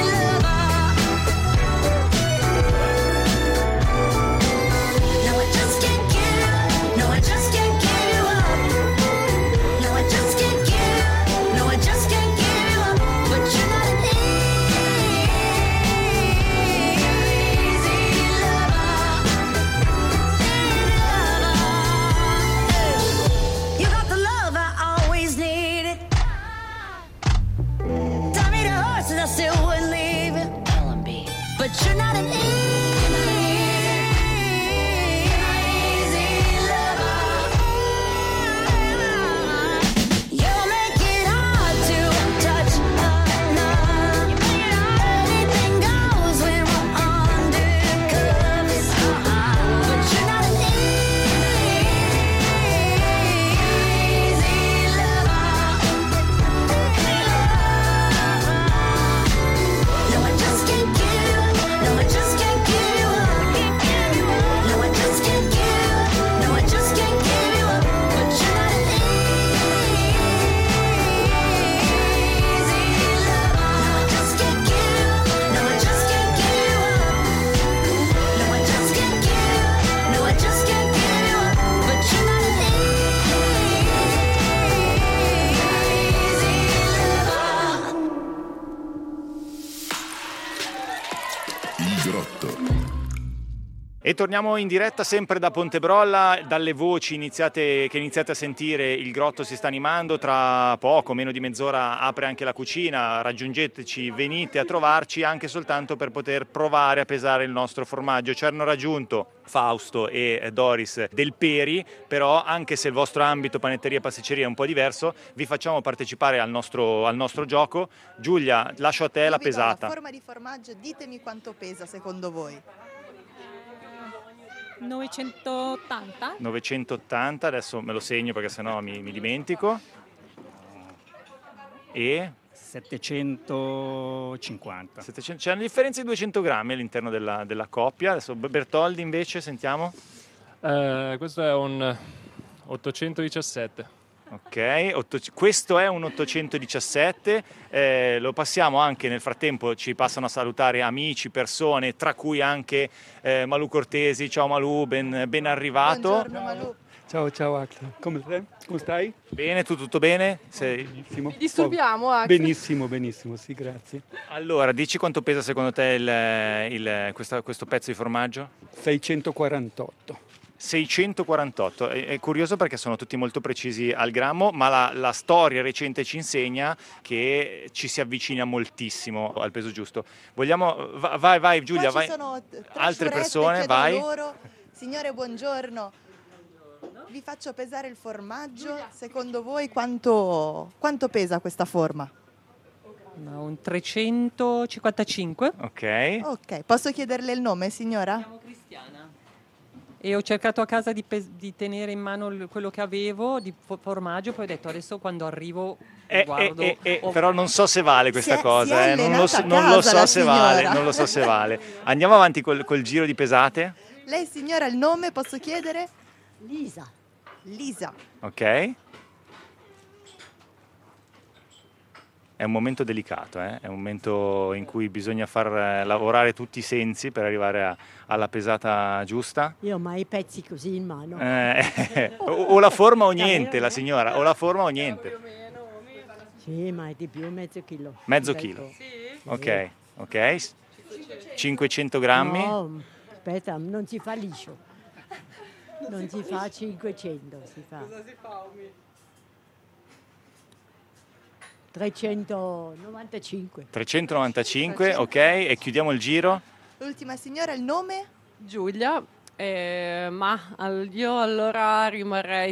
lover. No, I just can't give you up. No, I just can't give you up. No, I just can't give you up. No, I just can't give you up. But you're not an easy lover. You got the love I always needed. Tell me the horses, I still wouldn't leave it. But you're not an easy lover. You make it hard to touch another. Anything goes when we're undercovers. But you're not an easy lover. No, I just can't give you up. No, I just can't give you up. No, I just can't give you up. No, I just can't give you up. But you're not an easy lover. No, I just can't give you up. No, I just can't give you up. No, I just can't give you up. No, I just can't give you up. But you're not an easy lover. Il grotto. E torniamo in diretta sempre da Pontebrolla, dalle voci iniziate, che iniziate a sentire. Il grotto si sta animando, tra poco, meno di mezz'ora, apre anche la cucina. Raggiungeteci, venite a trovarci anche soltanto per poter provare a pesare il nostro formaggio. Ci hanno raggiunto Fausto e Doris del Peri, però anche se il vostro ambito panetteria e pasticceria è un po' diverso, vi facciamo partecipare al nostro, al nostro gioco. Giulia, lascio a te Io la vi do pesata. La forma di formaggio, ditemi quanto pesa secondo voi. novecentottanta. novecentottanta, adesso me lo segno perché sennò mi, mi dimentico. E? settecentocinquanta. settecento, c'è una differenza di duecento grammi all'interno della, della coppia. Adesso Bertoldi invece, sentiamo. Eh, questo è un ottocentodiciassette. Ok, otto, questo è un ottocentodiciassette, eh, lo passiamo anche nel frattempo, ci passano a salutare amici, persone, tra cui anche eh, Malù Cortesi. Ciao Malù, ben, ben arrivato. Buongiorno Malù. Ciao, ciao Axel, come stai? Come stai? Bene, tu tutto bene? Sei... Benissimo. Ti disturbiamo, Axel? Benissimo, benissimo, sì, grazie. Allora, dici quanto pesa secondo te il, il, questa, questo pezzo di formaggio? seicentoquarantotto. seicentoquarantotto, è, è curioso perché sono tutti molto precisi al grammo, ma la, la storia recente ci insegna che ci si avvicina moltissimo al peso giusto. Vogliamo, vai, vai Giulia, Qua vai. ci sono tre Altre sciurette, persone, chiedo a vai. loro. Signore, buongiorno. Vi faccio pesare il formaggio. Secondo voi quanto, quanto pesa questa forma? Un trecentocinquantacinque. Ok. Ok, posso chiederle il nome, signora? Cristiana. E ho cercato a casa di, pes- di tenere in mano il- quello che avevo di fo- formaggio, poi ho detto adesso quando arrivo Eh, guardo. eh, eh, eh, ho- però non so se vale questa Si è- cosa, si è eh, non, lo allenata so, a non lo casa so la se vale, signora. non lo so se vale. Andiamo avanti col, col giro di pesate, Lei, signora, il nome posso chiedere? Lisa. Lisa. ok? È un momento delicato, eh? È un momento in cui bisogna far eh, lavorare tutti i sensi per arrivare a- alla pesata giusta. Io ho mai pezzi così in mano. Eh, o, o la forma o niente, la signora, o la forma o niente. Sì, ma è di più, mezzo chilo. Mezzo Bel chilo. po'. Ok, ok. cinquecento grammi. No, aspetta, non si fa liscio. Non si fa cinquecento, si fa trecentonovantacinque. trecentonovantacinque, ok, e chiudiamo il giro. L'ultima signora, il nome? Giulia, eh, ma al- io allora rimarrei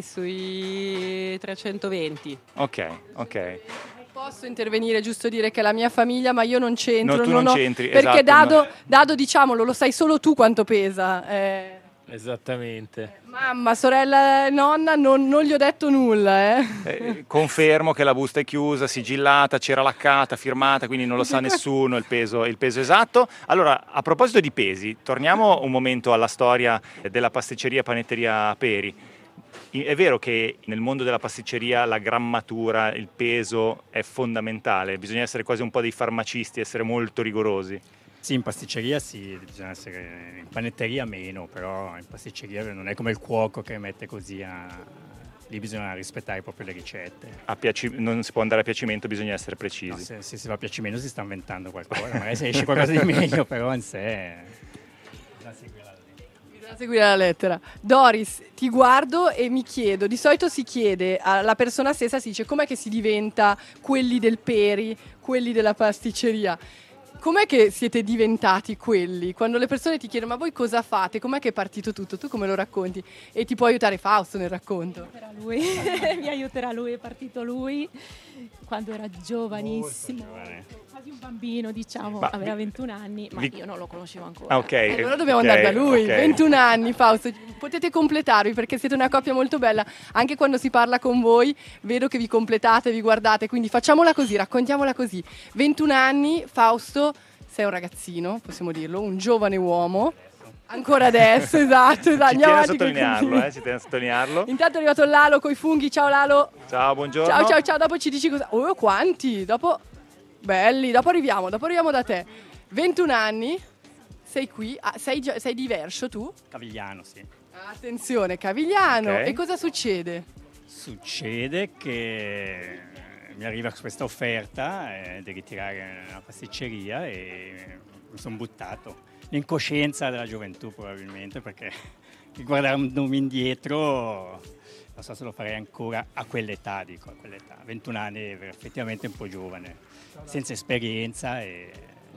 sui trecentoventi. Ok, ok. Posso intervenire, giusto dire che è la mia famiglia, ma io non c'entro. No, tu non ho- c'entri, Perché esatto, Dado, no. Dado, diciamolo, lo sai solo tu quanto pesa. eh. Esattamente. Mamma, sorella e nonna, non, non gli ho detto nulla. Eh. Eh, confermo che la busta è chiusa, sigillata, c'era laccata, firmata, quindi non lo sa nessuno il peso, il peso esatto. Allora, a proposito di pesi, torniamo un momento alla storia della pasticceria e panetteria Peri. I- È vero che nel mondo della pasticceria la grammatura, il peso è fondamentale, bisogna essere quasi un po' dei farmacisti, essere molto rigorosi. Sì, in pasticceria sì, bisogna essere, in panetteria meno, però in pasticceria non è come il cuoco che mette così a... Lì bisogna rispettare proprio le ricette. A piaci- non si può andare a piacimento, bisogna essere No, precisi. se, se si va a piacimento si sta inventando qualcosa, magari se esce qualcosa di meglio, però in sé... bisogna seguire la legge. Bisogna seguire la lettera. Doris, ti guardo e mi chiedo, di solito si chiede alla persona stessa, si dice com'è che si diventa quelli del Peri, quelli della pasticceria. Com'è che siete diventati quelli? Quando le persone ti chiedono ma voi cosa fate? Com'è che è partito tutto? Tu come lo racconti? E ti può aiutare Fausto nel racconto. Aiuterà lui, mi aiuterà lui, è partito lui quando era giovanissimo, quasi un bambino diciamo, Ma aveva vi- ventuno anni, ma vi- io non lo conoscevo ancora. Ah, ok. E allora dobbiamo ok, andare da lui, ok. ventuno anni Fausto, potete completarvi perché siete una coppia molto bella, anche quando si parla con voi vedo che vi completate, vi guardate, quindi facciamola così, raccontiamola così. ventuno anni, Fausto, sei un ragazzino, possiamo dirlo, un giovane uomo, ancora adesso, esatto, esatto. Ci andiamo tiene a avanti coi sottolinearlo, complimenti. eh, ci tiene a sottolinearlo. Intanto è arrivato Lalo coi funghi, ciao Lalo. Ciao, buongiorno. Ciao ciao ciao, dopo ci dici cosa. Oh, quanti? Dopo belli, dopo arriviamo, dopo arriviamo da te. ventuno anni, sei qui, ah, sei, già- sei diverso tu? Cavigliano, sì. Attenzione, Cavigliano. Ok. E cosa succede? Succede che mi arriva questa offerta eh, di ritirare la pasticceria e mi sono buttato. L'incoscienza della gioventù probabilmente, perché guardandomi indietro non so se lo farei ancora a quell'età, dico, a quell'età. ventuno anni è effettivamente un po' giovane, senza esperienza. E...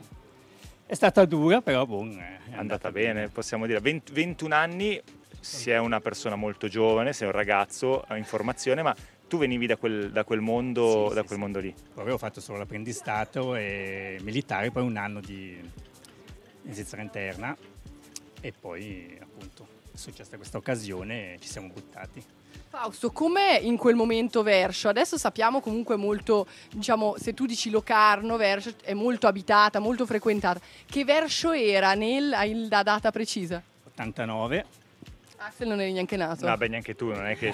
È stata dura, però buon, è È andata bene, possiamo dire. venti ventuno anni, si è una persona molto giovane, sei un ragazzo in formazione, ma tu venivi da quel, da quel mondo, Sì, da sì, quel sì. mondo lì. Poi avevo fatto solo l'apprendistato e militare, poi un anno di in Svizzera interna e poi appunto è successa questa occasione e ci siamo buttati. Fausto, com'è in quel momento Verso? Adesso sappiamo comunque molto, diciamo, se tu dici Locarno, Verso è molto abitata, molto frequentata. Che Verso era nel, hai la data precisa? ottantanove. Axel non eri neanche nato. No, beh, neanche tu, non è che...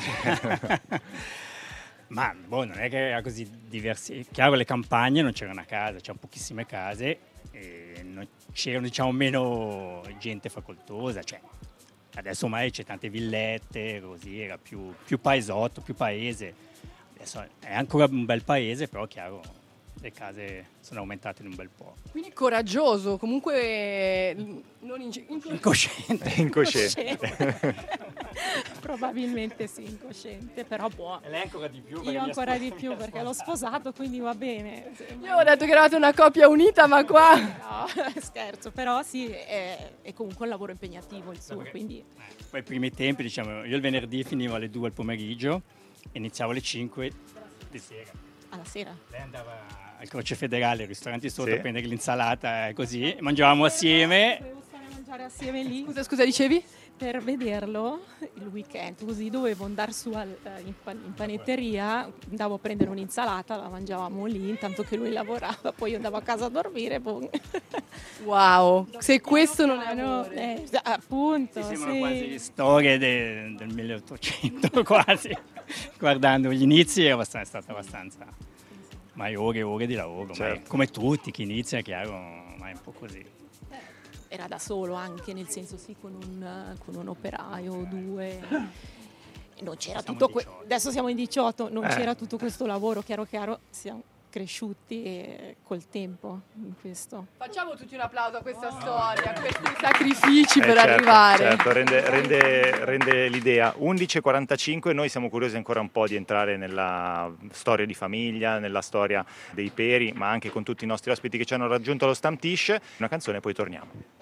Ma boh, non è che era così diversi. Chiaro, le campagne non c'erano a casa, c'erano pochissime case e non c'erano, diciamo, meno gente facoltosa, cioè adesso ormai c'è tante villette, così era più, più paesotto, più paese. Adesso è ancora un bel paese, però chiaro, le case sono aumentate in un bel po'. Quindi coraggioso, comunque non inge- Incosciente. Incosciente. Probabilmente sì, incosciente, però buono. E lei ancora di più. Io ancora di più perché l'ho sposato, quindi va bene. Io ho detto che eravate una coppia unita, ma qua... No, scherzo, però sì, è, è comunque un lavoro impegnativo il suo, quindi... Poi ai primi tempi, diciamo, io il venerdì finivo alle due al pomeriggio e iniziavo alle cinque di sera. Alla sera? Lei andava al Croce Federale, ai ristoranti sotto, Sì. a prendere l'insalata e così, mangiavamo assieme. Dovevo stare a mangiare assieme lì. Scusa, scusa, dicevi? Per vederlo il weekend, così dovevo andare su al, in, pan- in panetteria, andavo a prendere un'insalata, la mangiavamo lì, intanto che lui lavorava, poi io andavo a casa a dormire. Boh. Wow, se questo non è no, amore. eh, appunto, Sì, sembrano sì. quasi storie de- del milleottocento quasi. Guardando gli inizi è, abbastanza, è stato abbastanza, ma ore e ore di lavoro, Certo. ma come tutti, chi inizia è chiaro, ma è un po' così. Era da solo anche, nel senso sì, con un, con un operaio o due. Non c'era Siamo tutto que- diciotto. adesso siamo in diciotto, non Eh. c'era tutto questo lavoro, chiaro chiaro, siamo cresciuti e col tempo in questo. Facciamo tutti un applauso a questa storia, a questi sacrifici Eh, per certo, arrivare. certo, rende, rende- rende l'idea. undici e quarantacinque, noi siamo curiosi ancora un po' di entrare nella storia di famiglia, nella storia dei Peri, ma anche con tutti i nostri ospiti che ci hanno raggiunto allo Stamptish. Una canzone e poi torniamo.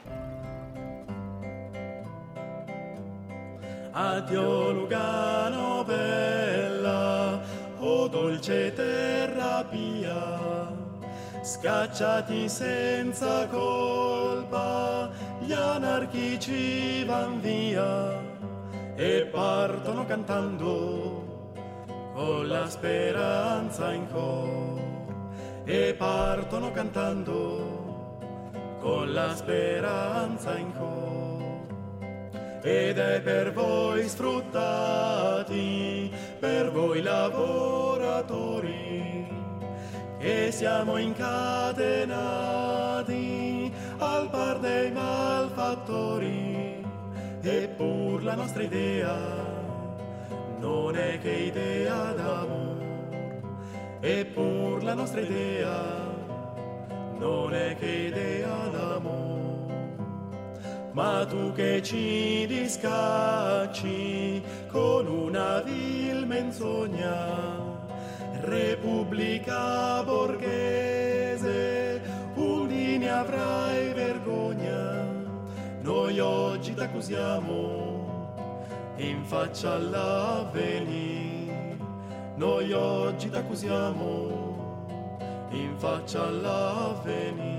Addio Lugano bella, o dolce terra pia, scacciati senza colpa, gli anarchici van via e partono cantando con la speranza in cor, e partono cantando con la speranza in cor. Ed è per voi sfruttati, per voi lavoratori, che siamo incatenati al par dei malfattori. Eppur la nostra idea non è che idea d'amore, eppur la nostra idea non è che idea d'amore. Ma tu che ci discacci con una vil menzogna, Repubblica borghese, un dì ne avrai vergogna. Noi oggi t'accusiamo in faccia all'avvenire, noi oggi t'accusiamo in faccia all'avvenire.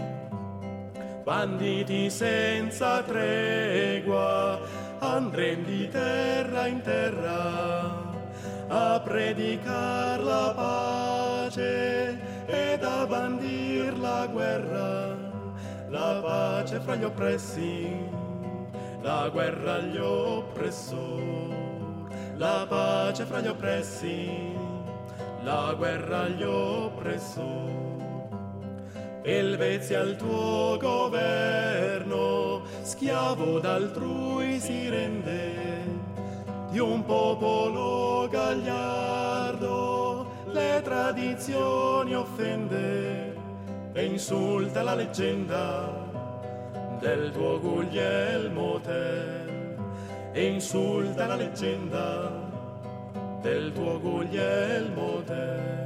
Banditi senza tregua, andrem di terra in terra a predicar la pace ed a bandir la guerra, la pace fra gli oppressi, la guerra agli oppressori, la pace fra gli oppressi, la guerra agli oppressori. Elvezia il tuo governo, schiavo d'altrui si rende, di un popolo gagliardo le tradizioni offende e insulta la leggenda del tuo Guglielmo Tell, e insulta la leggenda del tuo Guglielmo Tell.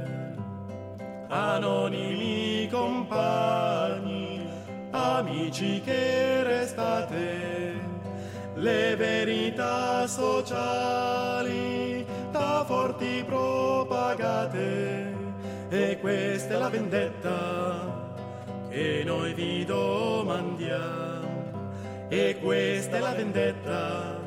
Anonimi compagni, amici che restate, le verità sociali da forti propagate, e questa è la vendetta che noi vi domandiamo, e questa è la vendetta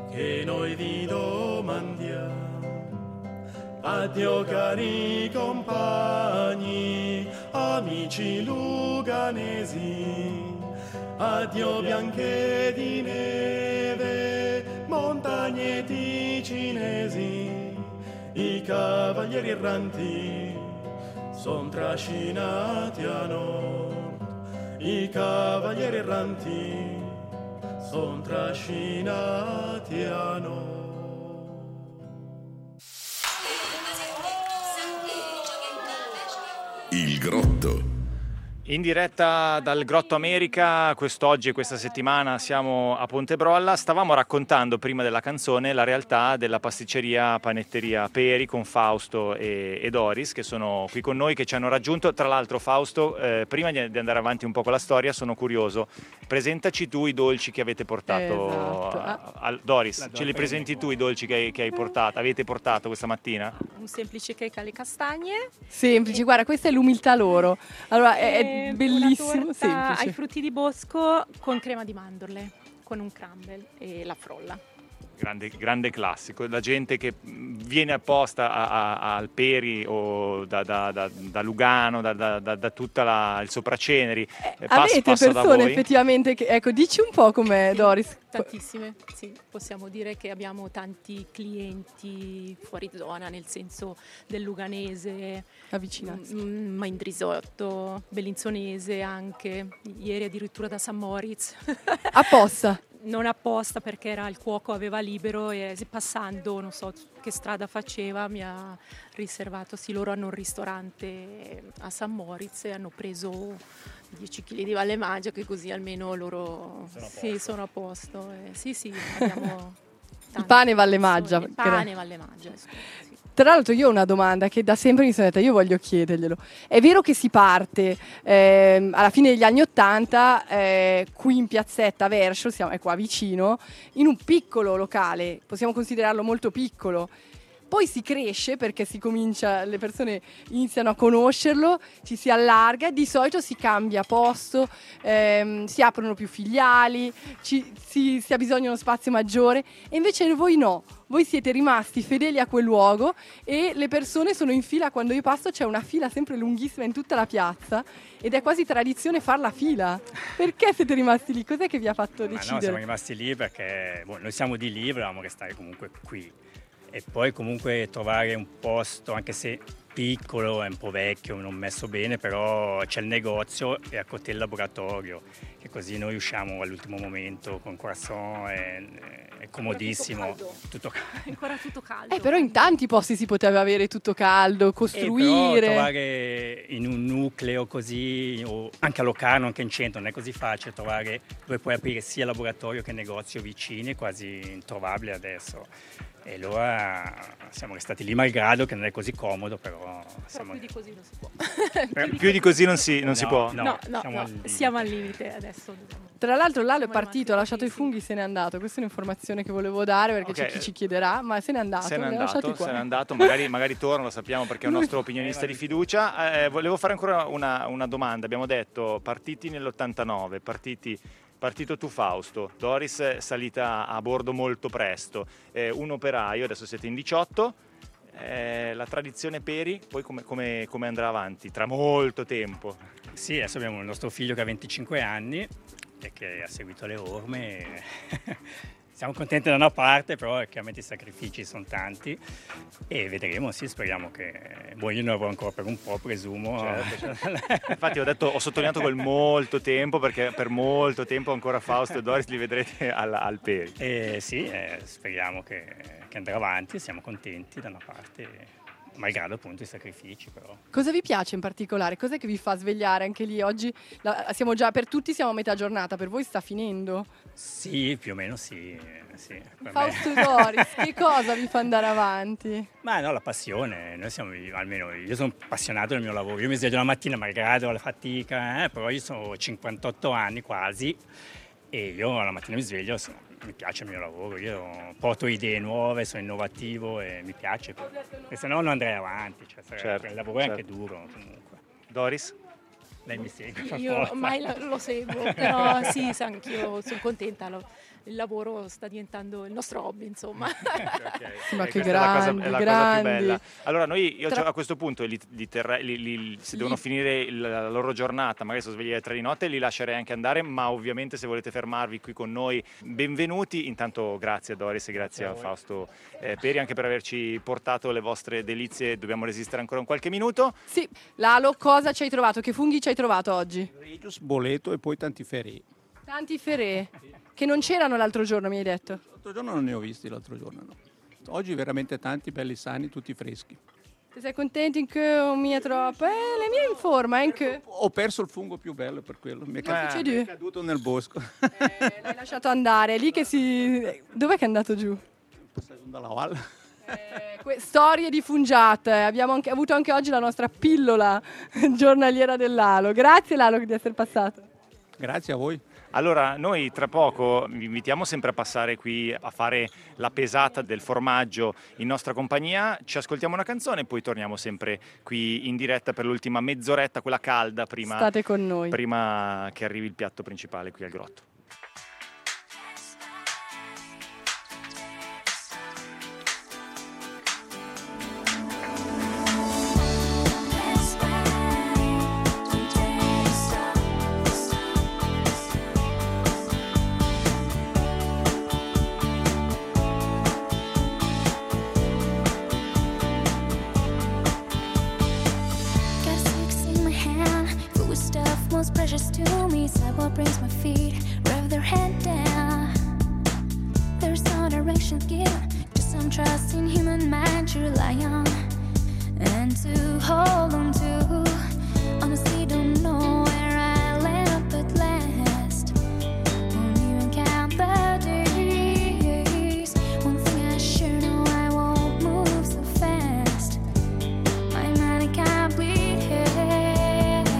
che noi vi domandiamo. Addio cari compagni, amici luganesi, addio bianche di neve, montagne ticinesi, i cavalieri erranti son trascinati a nord, i cavalieri erranti son trascinati a nord. Il grotto. In diretta dal Grotto America, quest'oggi e questa settimana siamo a Pontebrolla. Stavamo raccontando prima della canzone la realtà della pasticceria panetteria Peri con Fausto e, e Doris, che sono qui con noi, che ci hanno raggiunto. Tra l'altro Fausto, eh, prima di andare avanti un po' con la storia, sono curioso, presentaci tu i dolci che avete portato. Esatto. a, a, Doris, ce li presenti tu i dolci che hai, che hai portato, avete portato questa mattina? Un semplice cake alle castagne. Semplici, guarda, questa è l'umiltà loro. Allora, è, è bellissimo, una torta semplice. ai frutti di bosco con crema di mandorle, con un crumble e la frolla. Grande, grande classico, la gente che viene apposta a, a, al Peri o da, da, da, da Lugano, da, da, da tutta la, il Sopraceneri, eh, pass, Avete passa da persone voi? effettivamente che, ecco, dici un po' com'è, Sì, Doris. Tantissime, sì, possiamo dire che abbiamo tanti clienti fuori zona, nel senso del luganese, avvicinarsi, mm, Maindrisotto, bellinzonese anche, ieri addirittura da San Moritz. Apposta. Non apposta, perché era il cuoco, aveva libero e passando, non so che strada faceva, mi ha riservato, sì, loro hanno un ristorante a San Moritz e hanno preso dieci chili di Valle Maggia, che così almeno loro sono a posto. Sì, sono a posto. Eh, sì, sì, abbiamo il pane Valle Maggia. Il pane Valle Maggia, scusa. Tra l'altro io ho una domanda che da sempre mi sono detta, io voglio chiederglielo. È vero che si parte eh, alla fine degli anni Ottanta, eh, qui in piazzetta Verso, siamo, è qua vicino, in un piccolo locale, possiamo considerarlo molto piccolo. Poi si cresce perché si comincia, le persone iniziano a conoscerlo, ci si allarga, di solito si cambia posto, ehm, si aprono più filiali, ci, si, si ha bisogno di uno spazio maggiore, e invece voi no, voi siete rimasti fedeli a quel luogo e le persone sono in fila. Quando io passo c'è una fila sempre lunghissima in tutta la piazza ed è quasi tradizione far la fila. Perché siete rimasti lì? Cos'è che vi ha fatto Ma decidere? no, siamo rimasti lì perché boh, noi siamo di lì, volevamo restare comunque qui. E poi comunque trovare un posto, anche se piccolo, è un po' vecchio, non messo bene, però c'è il negozio e a côté il laboratorio, che così noi usciamo all'ultimo momento con croissant, è, è comodissimo. Tutto caldo. Ancora tutto caldo. Eh, però in tanti posti si poteva avere tutto caldo, costruire. Eh, però trovare in un nucleo così, o anche a Locarno, anche in centro, non è così facile trovare dove puoi aprire sia laboratorio che negozio vicini, è quasi introvabile adesso. E allora siamo restati lì malgrado, che non è così comodo, però... Siamo... più di così non si può. più, più di così non si, non no, si può? No, no, no, siamo, no, al limite. siamo al limite adesso. Tra l'altro Lalo è Siamo partito, ha lasciato i funghi, se n'è andato. Questa è un'informazione che volevo dare perché Okay. c'è chi ci chiederà, ma se n'è andato. Se n'è li ha lasciati andato, qua. se n'è andato, magari, magari torna, lo sappiamo perché è un nostro opinionista di fiducia. Eh, volevo fare ancora una, una domanda. Abbiamo detto partiti nell'ottantanove, partiti... Partito tu Fausto, Doris è salita a bordo molto presto, eh, un operaio, adesso siete in diciotto, eh, la tradizione Peri, poi come, come, come andrà avanti tra molto tempo? Sì, adesso abbiamo il nostro figlio che ha venticinque anni e che ha seguito le orme. Siamo contenti da una parte, però chiaramente i sacrifici sono tanti e vedremo, sì, speriamo che... Boh, io ne avrò ancora per un po', presumo. Certo, certo. Infatti ho, detto, ho sottolineato quel molto tempo, perché per molto tempo ancora Fausto e Doris li vedrete al, al Peri. Eh, sì, eh, speriamo che, che andrà avanti, siamo contenti da una parte, malgrado appunto i sacrifici, però. Cosa vi piace in particolare? Cos'è che vi fa svegliare anche lì? Oggi la, siamo già, per tutti siamo a metà giornata, per voi sta finendo? Sì, più o meno sì. sì per Fausto me. e Doris, che cosa vi fa andare avanti? Ma no, la passione, noi siamo, almeno io sono appassionato del mio lavoro, io mi sveglio la mattina malgrado la fatica, eh, però io sono cinquantotto anni quasi e io la mattina mi sveglio, mi piace il mio lavoro, io porto idee nuove, sono innovativo e mi piace, perché se no non andrei avanti, cioè, Certo, il lavoro è certo. anche duro comunque. Doris? Lei mi segue, per Io forza. ormai lo, lo seguo, però sì, sa, anch'io sono contenta. lo- il lavoro sta diventando il nostro hobby, insomma. Ma Eh, che questa è la cosa- grandi, è la cosa più grandi. bella. Allora noi io Tra- a questo punto li, li terrei- li- li- se devono Li- finire il- la loro giornata, magari sono svegli alle tre di notte, li lascerei anche andare, ma ovviamente se volete fermarvi qui con noi, benvenuti. Intanto grazie a Doris e grazie, Grazie a a Fausto eh, Peri anche per averci portato le vostre delizie. Dobbiamo resistere ancora un qualche minuto. Sì, Lalo, cosa ci hai trovato? Che funghi ci hai trovato oggi? Regius, boleto e poi tanti ferri. Tanti ferè, che non c'erano l'altro giorno, mi hai detto. L'altro giorno non ne ho visti, l'altro giorno no. Oggi veramente tanti, belli sani, tutti freschi. Ti sei contento in che o mia troppo? Eh, le mie in forma, in che? Ho perso il fungo più bello per quello, mi è caduto, Che mi è c'è caduto nel bosco. Eh, l'hai lasciato andare, è lì che si... Dov'è che è andato giù? Dalla valle. Eh, que- storie di fungiate, abbiamo anche, avuto anche oggi la nostra pillola giornaliera dell'Alo. Grazie Lalo di essere passato. Grazie a voi. Allora, noi tra poco vi invitiamo sempre a passare qui a fare la pesata del formaggio in nostra compagnia. Ci ascoltiamo una canzone e poi torniamo sempre qui in diretta per l'ultima mezz'oretta, quella calda, prima, State con noi. prima che arrivi il piatto principale qui al grotto. Got a six in my hand, full with stuff most precious to me. Sidewalk brings my feet, rev their head down. There's no direction given, just some trust in human mind to rely on and to hold on to. Honestly, don't know where I land up at last. Won't even count the days. One thing I sure know, I won't move so fast. My mind can't bleed haze.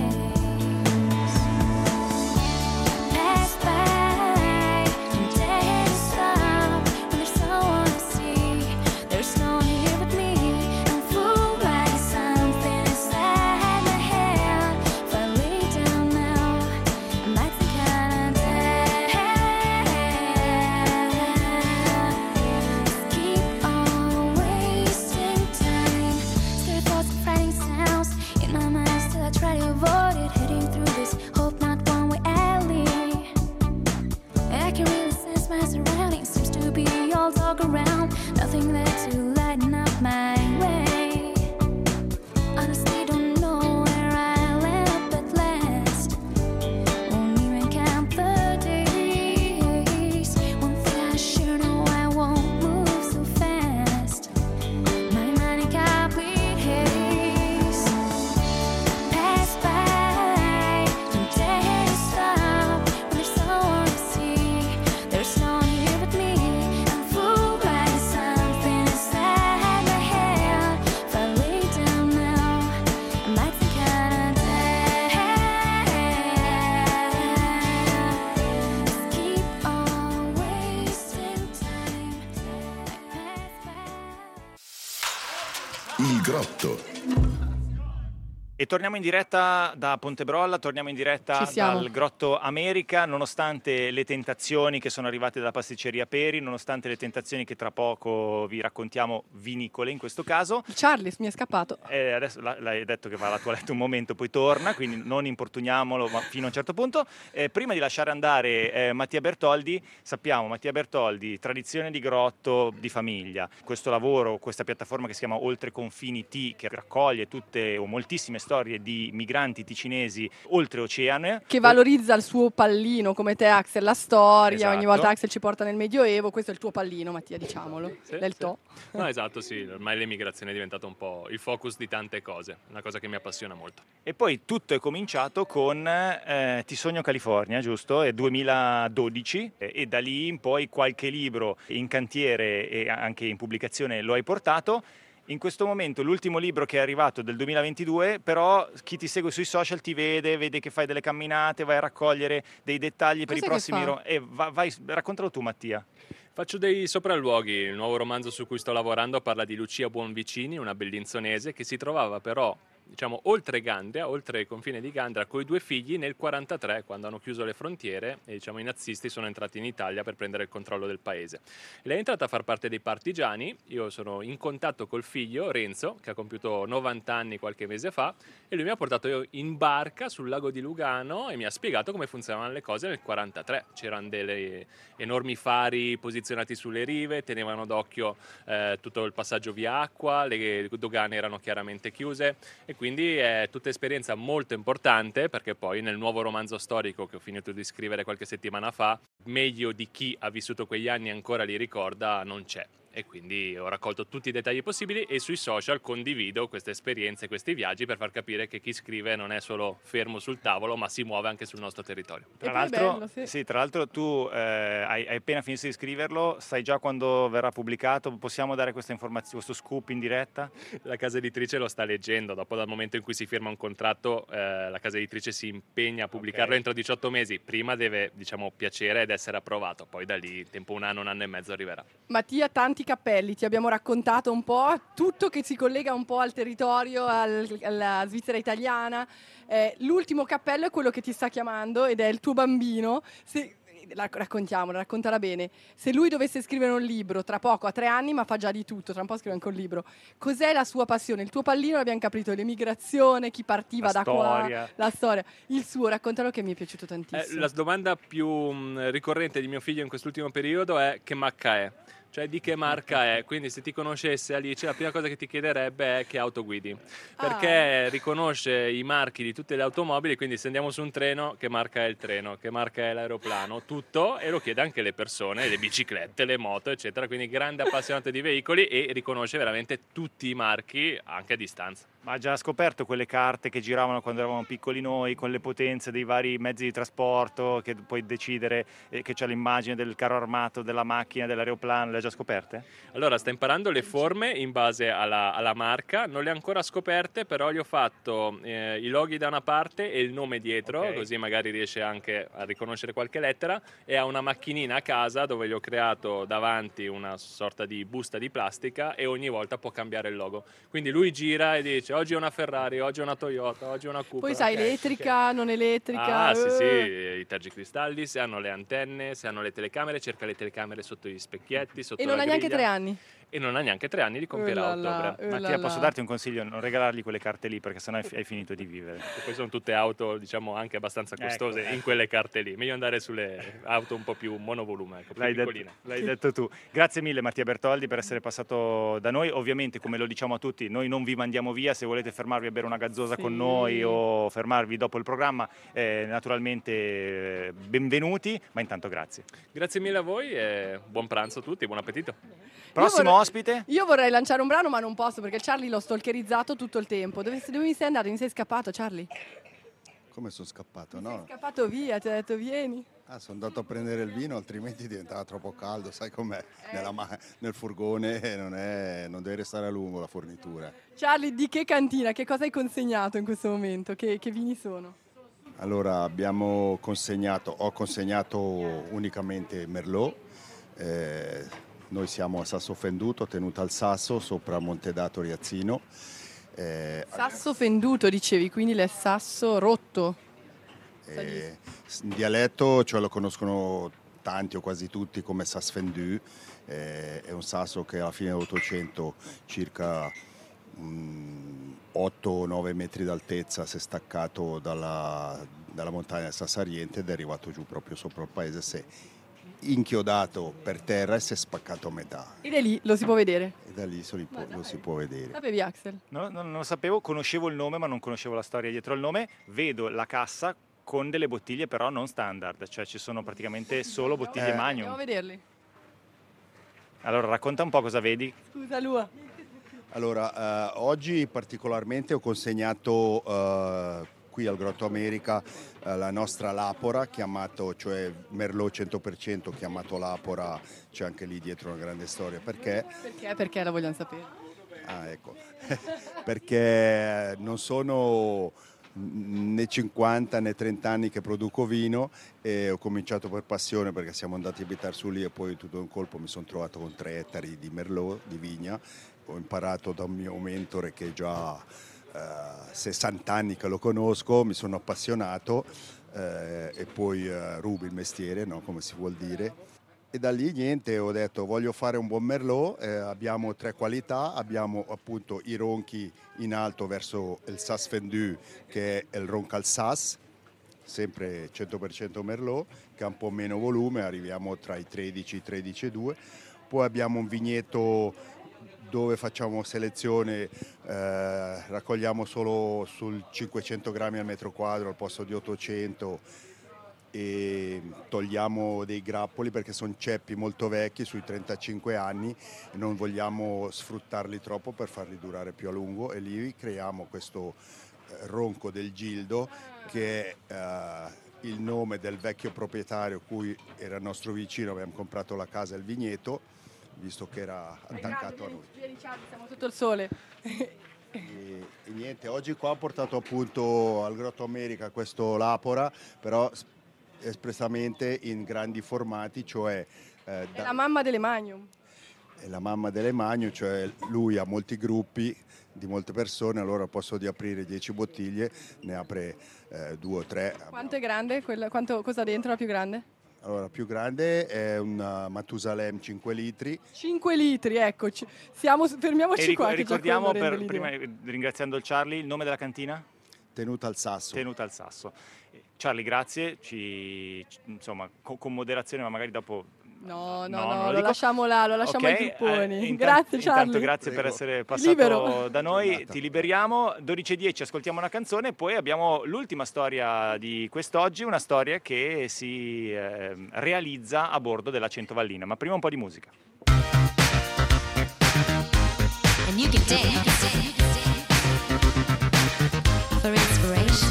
Pass by, and days stop. When there's someone to see, there's no one here but me. I'm fooled by something inside my head. If I lay down now, I might think I'm dead. Keep on wasting time. Scary thoughts and frightening sounds in my mind, still I try to avoid it. Heading through this hope not one-way alley. I can really sense my surroundings. Seems to be all talk around. Nothing there to lighten up my way. Honestly, don't know where I'll end up at last. Won't even count the days. One thing I sure know, I won't move so fast. My mind can't bleed haze. Pass by, and days stop. When there's someone to see, there's no one here but me. I'm fooled by something inside my head. If I lay down now, I might think I'm dead. Just keep on wasting time. Il grotto. E torniamo in diretta da Pontebrolla, torniamo in diretta Ci siamo. dal Grotto America, nonostante le tentazioni che sono arrivate dalla pasticceria Peri, nonostante le tentazioni che tra poco vi raccontiamo, vinicole in questo caso. Charles mi è scappato. Eh, adesso la- l'hai detto che va alla toilette un momento, poi torna, quindi non importuniamolo ma fino a un certo punto. Eh, prima di lasciare andare eh, Mattia Bertoldi, sappiamo Mattia Bertoldi, tradizione di grotto di famiglia, questo lavoro, questa piattaforma che si chiama Oltre Confini T, che raccoglie tutte o moltissime storie di migranti ticinesi oltreoceane. Che valorizza il suo pallino, come te Axel, la storia. Esatto. Ogni volta Axel ci porta nel Medioevo. Questo è il tuo pallino, Mattia, diciamolo. Sì, del sì. To. No, esatto, sì, ormai l'emigrazione è diventata un po' il focus di tante cose, una cosa che mi appassiona molto. E poi tutto è cominciato con eh, Ti sogno California, giusto? È duemiladodici e, e da lì in poi qualche libro in cantiere e anche in pubblicazione lo hai portato. In questo momento l'ultimo libro che è arrivato del duemilaventidue, però chi ti segue sui social ti vede, vede che fai delle camminate, vai a raccogliere dei dettagli per Cos'è i che prossimi... fa? ro- e va- vai, raccontalo tu Mattia. Faccio dei sopralluoghi, il nuovo romanzo su cui sto lavorando parla di Lucia Buonvicini, una bellinzonese che si trovava però diciamo, oltre Gandria, oltre il confine di Gandria, con i due figli nel quarantatré, quando hanno chiuso le frontiere e diciamo, i nazisti sono entrati in Italia per prendere il controllo del paese. Lei è entrata a far parte dei partigiani, io sono in contatto col figlio Renzo, che ha compiuto novanta anni qualche mese fa, e lui mi ha portato in barca sul lago di Lugano e mi ha spiegato come funzionavano le cose nel quarantatré. C'erano delle enormi fari posizionati sulle rive, tenevano d'occhio eh, tutto il passaggio via acqua, le dogane erano chiaramente chiuse e quindi è tutta esperienza molto importante, perché poi nel nuovo romanzo storico che ho finito di scrivere qualche settimana fa, meglio di chi ha vissuto quegli anni e ancora li ricorda non c'è. E quindi ho raccolto tutti i dettagli possibili e sui social condivido queste esperienze, questi viaggi, per far capire che chi scrive non è solo fermo sul tavolo, ma si muove anche sul nostro territorio. Tra l'altro, sì. Sì, tra l'altro tu eh, hai, hai appena finito di scriverlo, sai già quando verrà pubblicato? Possiamo dare questa informazione, questo scoop in diretta? La casa editrice lo sta leggendo, dopo dal momento in cui si firma un contratto eh, la casa editrice si impegna a pubblicarlo okay. entro diciotto mesi, prima deve diciamo piacere ed essere approvato, poi da lì tempo un anno, un anno e mezzo arriverà. Mattia, tanti cappelli, ti abbiamo raccontato un po' tutto che si collega un po' al territorio, al, alla Svizzera italiana. Eh, l'ultimo cappello è quello che ti sta chiamando ed è il tuo bambino. Se, la, raccontiamolo, raccontala bene. Se lui dovesse scrivere un libro, tra poco, a tre anni, ma fa già di tutto, tra un po' scrive anche un libro, cos'è la sua passione? Il tuo pallino l'abbiamo capito, l'emigrazione, chi partiva la da storia. qua, la storia. Il suo, raccontalo, che mi è piaciuto tantissimo. Eh, la domanda più mh, ricorrente di mio figlio in quest'ultimo periodo è: che macca è? Cioè di che marca è, quindi se ti conoscesse Alice la prima cosa che ti chiederebbe è che auto guidi, perché ah. riconosce i marchi di tutte le automobili, quindi se andiamo su un treno che marca è il treno, che marca è l'aeroplano, tutto, e lo chiede anche le persone, le biciclette, le moto eccetera, quindi grande appassionato di veicoli e riconosce veramente tutti i marchi anche a distanza. Ma ha già scoperto quelle carte che giravano quando eravamo piccoli noi, con le potenze dei vari mezzi di trasporto, che puoi decidere, eh, che c'è l'immagine del carro armato, della macchina, dell'aeroplano, le ha già scoperte? Allora, sta imparando le forme in base alla, alla marca, non le ha ancora scoperte, però gli ho fatto eh, i loghi da una parte e il nome dietro, okay. Così magari riesce anche a riconoscere qualche lettera, e ha una macchinina a casa dove gli ho creato davanti una sorta di busta di plastica e ogni volta può cambiare il logo. Quindi lui gira e dice: oggi è una Ferrari, oggi è una Toyota, oggi è una Cupra. Poi sai, okay, elettrica, okay. non elettrica. Ah, sì, sì, i tergicristalli, se hanno le antenne, se hanno le telecamere, cerca le telecamere sotto gli specchietti, sotto e non la ha griglia. neanche tre anni. E non ha neanche tre anni, li compierà a ottobre. Uh, Mattia, posso darti un consiglio? Non regalargli quelle carte lì, perché sennò hai, hai finito di vivere. E poi sono tutte auto, diciamo, anche abbastanza costose, ecco, in quelle carte lì. Meglio andare sulle auto un po' più monovolume, ecco, più l'hai piccoline. Detto, l'hai detto tu. Grazie mille Mattia Bertoldi per essere passato da noi. Ovviamente, come lo diciamo a tutti, noi non vi mandiamo via. Se volete fermarvi a bere una gazzosa sì. con noi o fermarvi dopo il programma, eh, naturalmente eh, benvenuti, ma intanto grazie. Grazie mille a voi e buon pranzo a tutti, buon appetito. Prossimo io vorrei, ospite? Io vorrei lanciare un brano, ma non posso perché Charlie l'ho stalkerizzato tutto il tempo. Dove, dove mi sei andato? Mi sei scappato, Charlie? Come sono scappato? Mi no? sei scappato via, ti ho detto vieni. Ah, sono andato a prendere il vino, altrimenti diventava troppo caldo, sai com'è? Eh. Nella ma- nel furgone non, è, non deve restare a lungo la fornitura. Charlie, di che cantina? Che cosa hai consegnato in questo momento? Che, che vini sono? Allora, abbiamo consegnato, ho consegnato unicamente Merlot. Eh, Noi siamo a Sasso Fenduto, tenuta al Sasso, sopra Montedato Riazzino. Eh, sasso Fenduto, dicevi, quindi il sasso rotto. Eh, in dialetto, cioè lo conoscono tanti o quasi tutti come Sas Fendu. Eh, è un sasso che alla fine dell'Ottocento, circa mm, otto nove metri d'altezza, si è staccato dalla, dalla montagna Sassariente ed è arrivato giù proprio sopra il paese. Se inchiodato per terra e si è spaccato a metà. E da lì lo si può vedere? E da lì lo, può, lo si può vedere. Sapevi, Axel? No, no, non lo sapevo, conoscevo il nome ma non conoscevo la storia dietro il nome. Vedo la cassa con delle bottiglie però non standard, cioè ci sono praticamente solo bottiglie eh. Magnum. Andiamo a vederli. Allora racconta un po' cosa vedi. Scusa Lua. Allora, eh, oggi particolarmente ho consegnato eh, qui al Grotto America eh, la nostra lapora, chiamato, cioè Merlot cento per cento chiamato lapora. C'è anche lì dietro una grande storia. Perché? Perché? Perché la vogliamo sapere. Ah, ecco. Perché non sono né cinquanta né trenta anni che produco vino e ho cominciato per passione perché siamo andati a abitare su lì e poi tutto in un colpo mi sono trovato con tre ettari di Merlot, di vigna. Ho imparato da un mio mentore che già sessanta anni che lo conosco, mi sono appassionato eh, e poi eh, rubo il mestiere, no? Come si vuol dire. E da lì niente, ho detto voglio fare un buon Merlot, eh, abbiamo tre qualità, abbiamo appunto i ronchi in alto verso il Sas Fendu, che è il ronco al Sas, sempre cento per cento Merlot, che ha un po' meno volume, arriviamo tra i tredici, tredici e due. Poi abbiamo un vigneto dove facciamo selezione, eh, raccogliamo solo sul cinquecento grammi al metro quadro al posto di ottocento, e togliamo dei grappoli perché sono ceppi molto vecchi, sui trentacinque anni, e non vogliamo sfruttarli troppo per farli durare più a lungo, e lì creiamo questo eh, ronco del Gildo, che è eh, il nome del vecchio proprietario cui era il nostro vicino, abbiamo comprato la casa e il vigneto, visto che era attaccato a noi. Siamo sotto il sole. E, e niente, oggi qua ho portato appunto al Grotto America questo Lapora, però espressamente in grandi formati, cioè eh, È la mamma delle Magnum. è la mamma delle Magnum, cioè lui ha molti gruppi di molte persone, allora al posto di aprire dieci bottiglie ne apre eh, due o tre. Quanto è grande? Quella, quanto, cosa ha dentro la più grande? Allora, la più grande è una Matusalem cinque litri. cinque litri, eccoci. Siamo, fermiamoci E ric- qua. che già ricordiamo, quello per, rende l'idea. prima, ringraziando il Charlie, il nome della cantina? Tenuta al Sasso. Tenuta al Sasso. Charlie, grazie, ci, ci- insomma, co- con moderazione, ma magari dopo... No, no, No, no, non lo lo, dico. lasciamo là, lo lasciamo Ok, ai grupponi. eh, intan- Grazie Charlie. Intanto grazie per Prego. essere passato Libero. da noi, ti liberiamo, dodici e dieci ascoltiamo una canzone e poi abbiamo l'ultima storia di quest'oggi, una storia che si eh, realizza a bordo della Centovallina, ma prima un po' di musica. And you can dance for inspiration.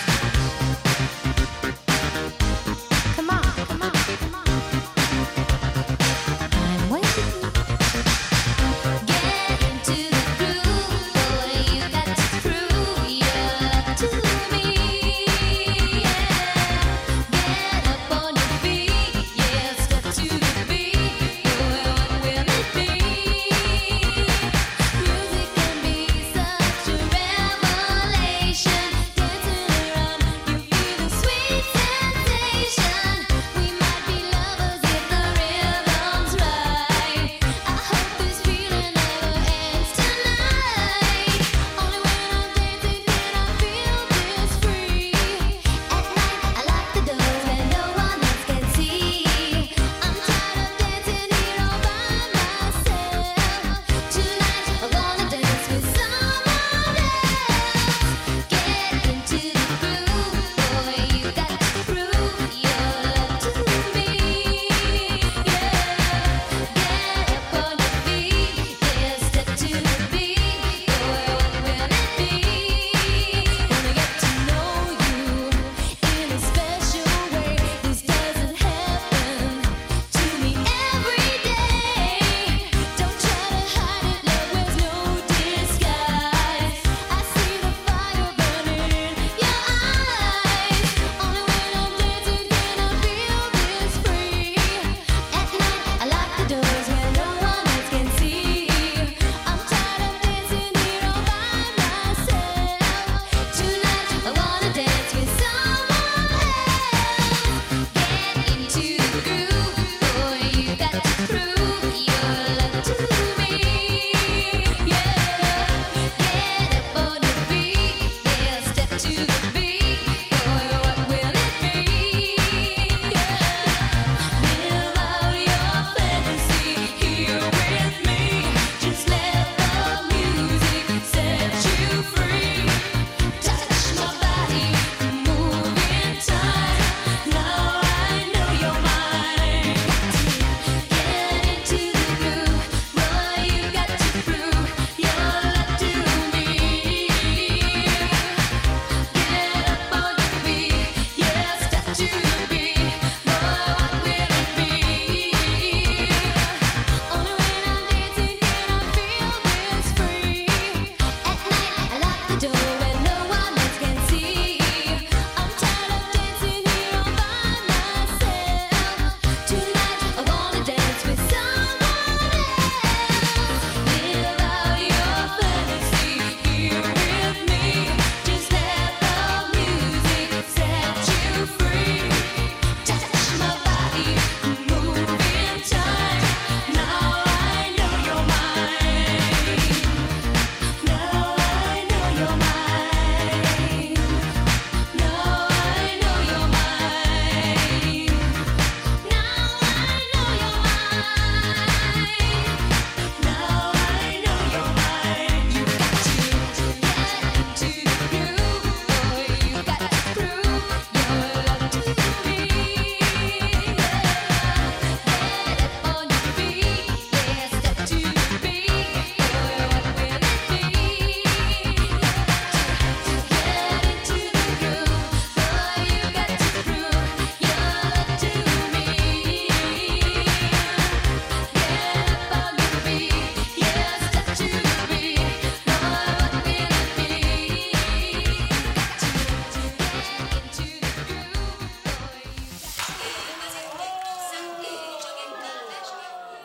Come on, come on, come on. I'm waiting. Get into the groove, boy. You got to prove you're to me. Yeah. Get up on your feet, yeah. Step to the beat, boy. What will it be? Music can be such a revelation.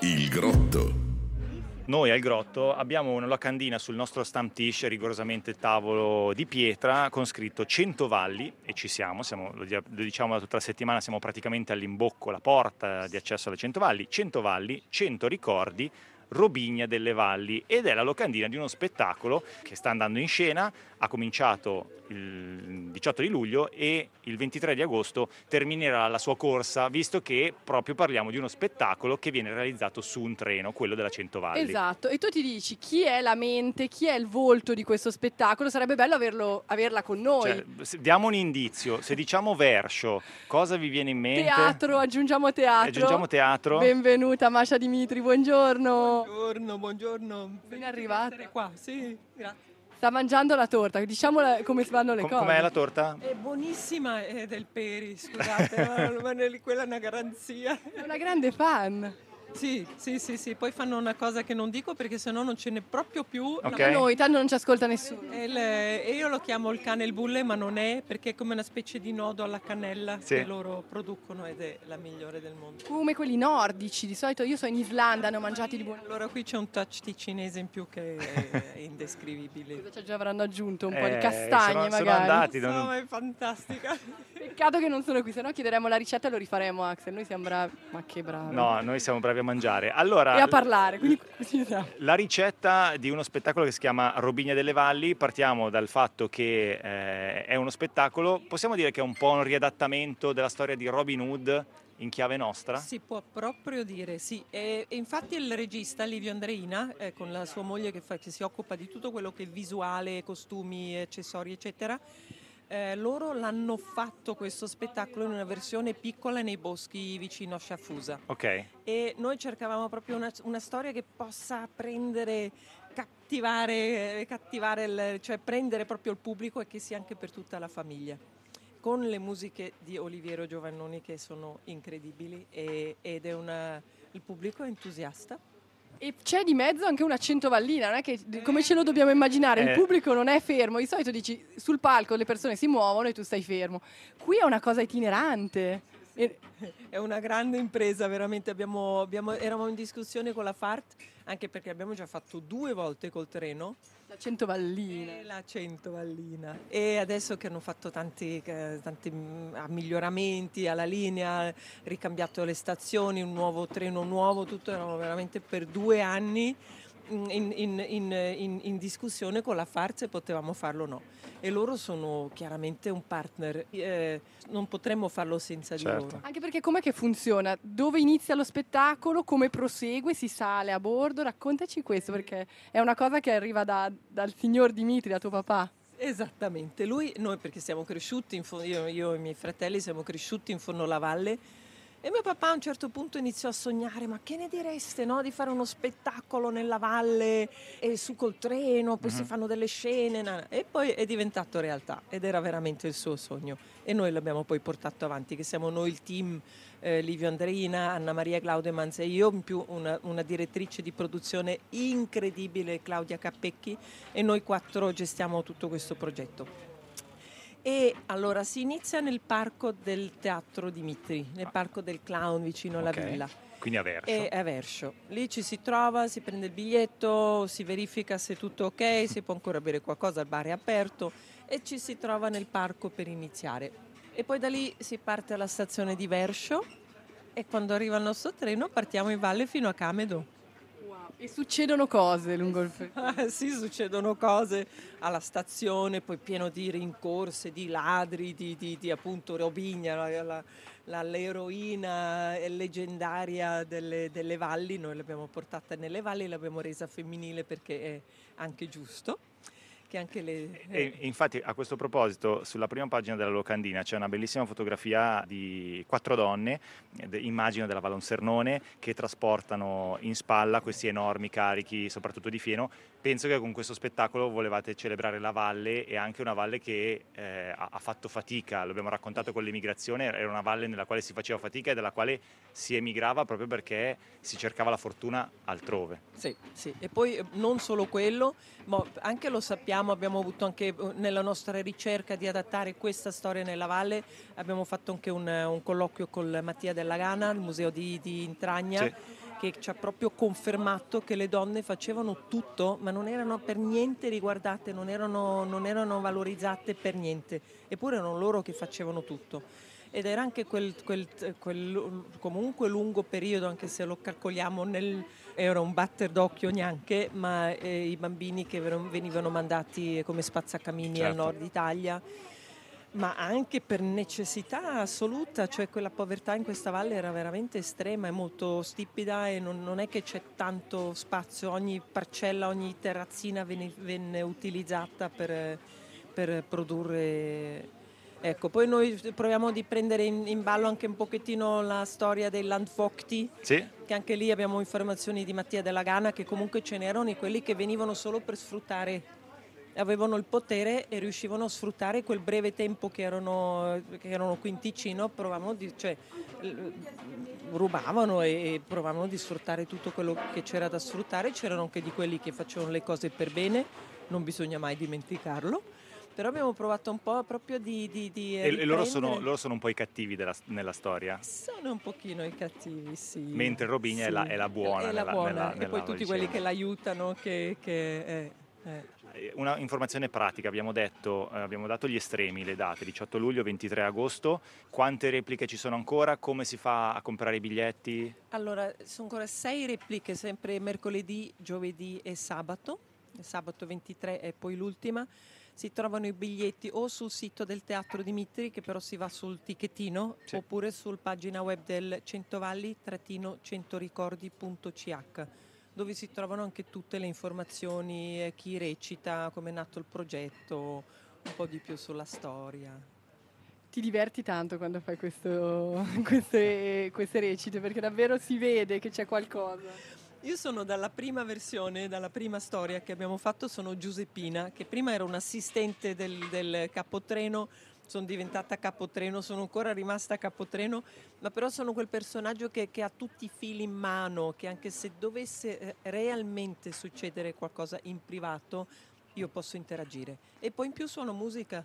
Il grotto. Noi al grotto abbiamo una locandina sul nostro stamp tish, rigorosamente tavolo di pietra, con scritto cento valli, e ci siamo, siamo lo, lo diciamo da tutta la settimana, siamo praticamente all'imbocco, la porta di accesso alle cento valli, cento valli, cento ricordi, Robigna delle Valli, ed è la locandina di uno spettacolo che sta andando in scena, ha cominciato il diciotto di luglio e il ventitré di agosto terminerà la sua corsa, visto che proprio parliamo di uno spettacolo che viene realizzato su un treno, quello della Cento Valli. Esatto, e tu ti dici chi è la mente, chi è il volto di questo spettacolo, sarebbe bello averlo, averla con noi. Cioè, se- diamo un indizio, se diciamo Verscio, cosa vi viene in mente? Teatro, aggiungiamo teatro. Aggiungiamo teatro. Benvenuta Masha Dimitri, buongiorno. Buongiorno, buongiorno. Ben arrivata. Qua, sì, grazie. Sta mangiando la torta, diciamo la- come vanno le Com- cose. com'è la torta? È buonissima, è del Peri, scusate, ma, ma ne- quella è una garanzia. È una grande fan. Sì, sì, sì, sì, poi fanno una cosa che non dico perché sennò non ce n'è proprio più. No, noi, tanto non ci ascolta nessuno. E, le- e io lo chiamo il cane il bulle, ma non è, perché è come una specie di nodo alla cannella Sì. che loro producono ed è la migliore del mondo. Come quelli nordici, di solito io sono in Islanda, ne ho mangiati di buoni. Allora qui c'è un touch di cinese in più che è, è indescrivibile. Ci avranno aggiunto un po' Eh, di castagne sono- sono magari. andati, non- No, ma è fantastica. Peccato che non sono qui, se no chiederemo la ricetta e lo rifaremo, Axel. Noi siamo bravi, ma che bravi. No, noi siamo bravi a mangiare. Allora, E a parlare, quindi così siamo. la ricetta di uno spettacolo che si chiama Robigna delle Valli, partiamo dal fatto che eh, è uno spettacolo, possiamo dire che è un po' un riadattamento della storia di Robin Hood in chiave nostra? Si può proprio dire, sì. E, e infatti il regista Livio Andreina, eh, con la sua moglie che, fa- che si occupa di tutto quello che è visuale, costumi, accessori, eccetera, eh, loro l'hanno fatto questo spettacolo in una versione piccola nei boschi vicino a Sciaffusa. Ok. E noi cercavamo proprio una, una storia che possa prendere, cattivare, eh, cattivare il- cioè prendere proprio il pubblico e che sia anche per tutta la famiglia. Con le musiche di Oliviero Giovannoni che sono incredibili e- ed è una, il pubblico è entusiasta. E c'è di mezzo anche una centovallina, non è che come ce lo dobbiamo immaginare? Il Eh. pubblico non è fermo, di solito dici sul palco le persone si muovono e tu stai fermo. Qui è una cosa itinerante. E- È una grande impresa, veramente. Abbiamo, abbiamo, eravamo in discussione con la Fart, anche perché abbiamo già fatto due volte col treno. La centovallina. E la centovallina. E adesso che hanno fatto tanti, eh, tanti mm, miglioramenti alla linea, ricambiato le stazioni, un nuovo treno nuovo, tutto, eravamo veramente per due anni in, in- in- in- in- in discussione con la Fart se potevamo farlo o no. E loro sono chiaramente un partner, eh, non potremmo farlo senza Certo. di loro. Anche perché com'è che funziona? Dove inizia lo spettacolo? Come prosegue? Si sale a bordo? Raccontaci questo, perché è una cosa che arriva da- dal signor Dimitri, da tuo papà. Esattamente, lui, noi perché siamo cresciuti, in Fo- io, io e i miei fratelli siamo cresciuti in Fornolavalle e mio papà a un certo punto iniziò a sognare, ma che ne direste, no? Di fare uno spettacolo nella valle e su col treno, poi si Mhm. fanno delle scene, na- na. E poi è diventato realtà ed era veramente il suo sogno e noi l'abbiamo poi portato avanti, che siamo noi il team, eh, Livio Andreina, Anna Maria Glaudemans e io, in più una, una direttrice di produzione incredibile, Claudia Cappecchi, e noi quattro gestiamo tutto questo progetto. E allora si inizia nel parco del Teatro Dimitri, nel parco del Clown vicino alla Ok. villa. Quindi a Verscio. E a Verscio. Lì ci si trova, si prende il biglietto, si verifica se è tutto ok, si può ancora bere qualcosa, il bar è aperto e ci si trova nel parco per iniziare. E poi da lì si parte alla stazione di Verscio e quando arriva il nostro treno partiamo in valle fino a Camedo. E succedono cose lungo il Ah, sì, succedono cose alla stazione, poi pieno di rincorse, di ladri, di, di- di, appunto Robigna, la- la- la- l'eroina leggendaria delle, delle valli. Noi l'abbiamo portata nelle valli e l'abbiamo resa femminile perché è anche giusto. Che anche le, E infatti a questo proposito sulla prima pagina della locandina c'è una bellissima fotografia di quattro donne, eh, de- immagino della Valonsernone, che trasportano in spalla questi enormi carichi, soprattutto di fieno. Penso che con questo spettacolo volevate celebrare la valle e anche una valle che eh, ha, ha fatto fatica, l'abbiamo raccontato con l'emigrazione, era una valle nella quale si faceva fatica e dalla quale si emigrava proprio perché si cercava la fortuna altrove. Sì, sì, e poi eh, non solo quello, ma anche lo sappiamo, abbiamo avuto anche eh, nella nostra ricerca di adattare questa storia nella valle, abbiamo fatto anche un, un colloquio con Mattia Della Gana, il museo di, di Intragna, Sì. che ci ha proprio confermato che le donne facevano tutto, ma non erano per niente riguardate, non erano, non erano valorizzate per niente, eppure erano loro che facevano tutto. Ed era anche quel, quel, quel comunque lungo periodo, anche se lo calcoliamo nel... era un batter d'occhio neanche, ma eh, i bambini che venivano mandati come spazzacamini Certo. al nord Italia, ma anche per necessità assoluta, cioè quella povertà in questa valle era veramente estrema e molto stipida e non, non è che c'è tanto spazio, ogni parcella, ogni terrazzina venne, venne utilizzata per, per produrre. Ecco, poi noi proviamo di prendere in, in ballo anche un pochettino la storia dei landfokti, Sì. che anche lì abbiamo informazioni di Mattia Della Gana, che comunque ce n'erano di quelli che venivano solo per sfruttare, avevano il potere e riuscivano a sfruttare quel breve tempo che erano, che erano qui in Ticino, provavano di, cioè, rubavano e, e provavano di sfruttare tutto quello che c'era da sfruttare. C'erano anche di quelli che facevano le cose per bene, non bisogna mai dimenticarlo. Però abbiamo provato un po' proprio di, di, di E, e loro, sono, riprendere- loro sono un po' i cattivi della- nella storia. Sono un pochino i cattivi, sì. Mentre Robina è Sì. la- è la buona È la nella- buona. nella- e nella poi tutti vicenda. quelli che l'aiutano, che... che eh, eh. Una informazione pratica, abbiamo detto, eh, abbiamo dato gli estremi, le date, diciotto luglio, ventitré agosto, quante repliche ci sono ancora, come si fa a comprare i biglietti? Allora, sono ancora sei repliche, sempre mercoledì, giovedì e sabato. Il sabato ventitré è poi l'ultima. Si trovano i biglietti o sul sito del Teatro Dimitri, che però si va sul ticchettino, Sì. oppure sul pagina web del centovalli centoricordi punto c h, dove si trovano anche tutte le informazioni, eh, chi recita, come è nato il progetto, un po' di più sulla storia. Ti diverti tanto quando fai questo, queste, queste recite, perché davvero si vede che c'è qualcosa. Io sono dalla prima versione, dalla prima storia che abbiamo fatto, sono Giuseppina, che prima era un'assistente del, del capotreno, sono diventata capotreno, sono ancora rimasta capotreno, ma però sono quel personaggio che, che ha tutti i fili in mano, che anche se dovesse eh, realmente succedere qualcosa in privato, io posso interagire. E poi in più suono musica,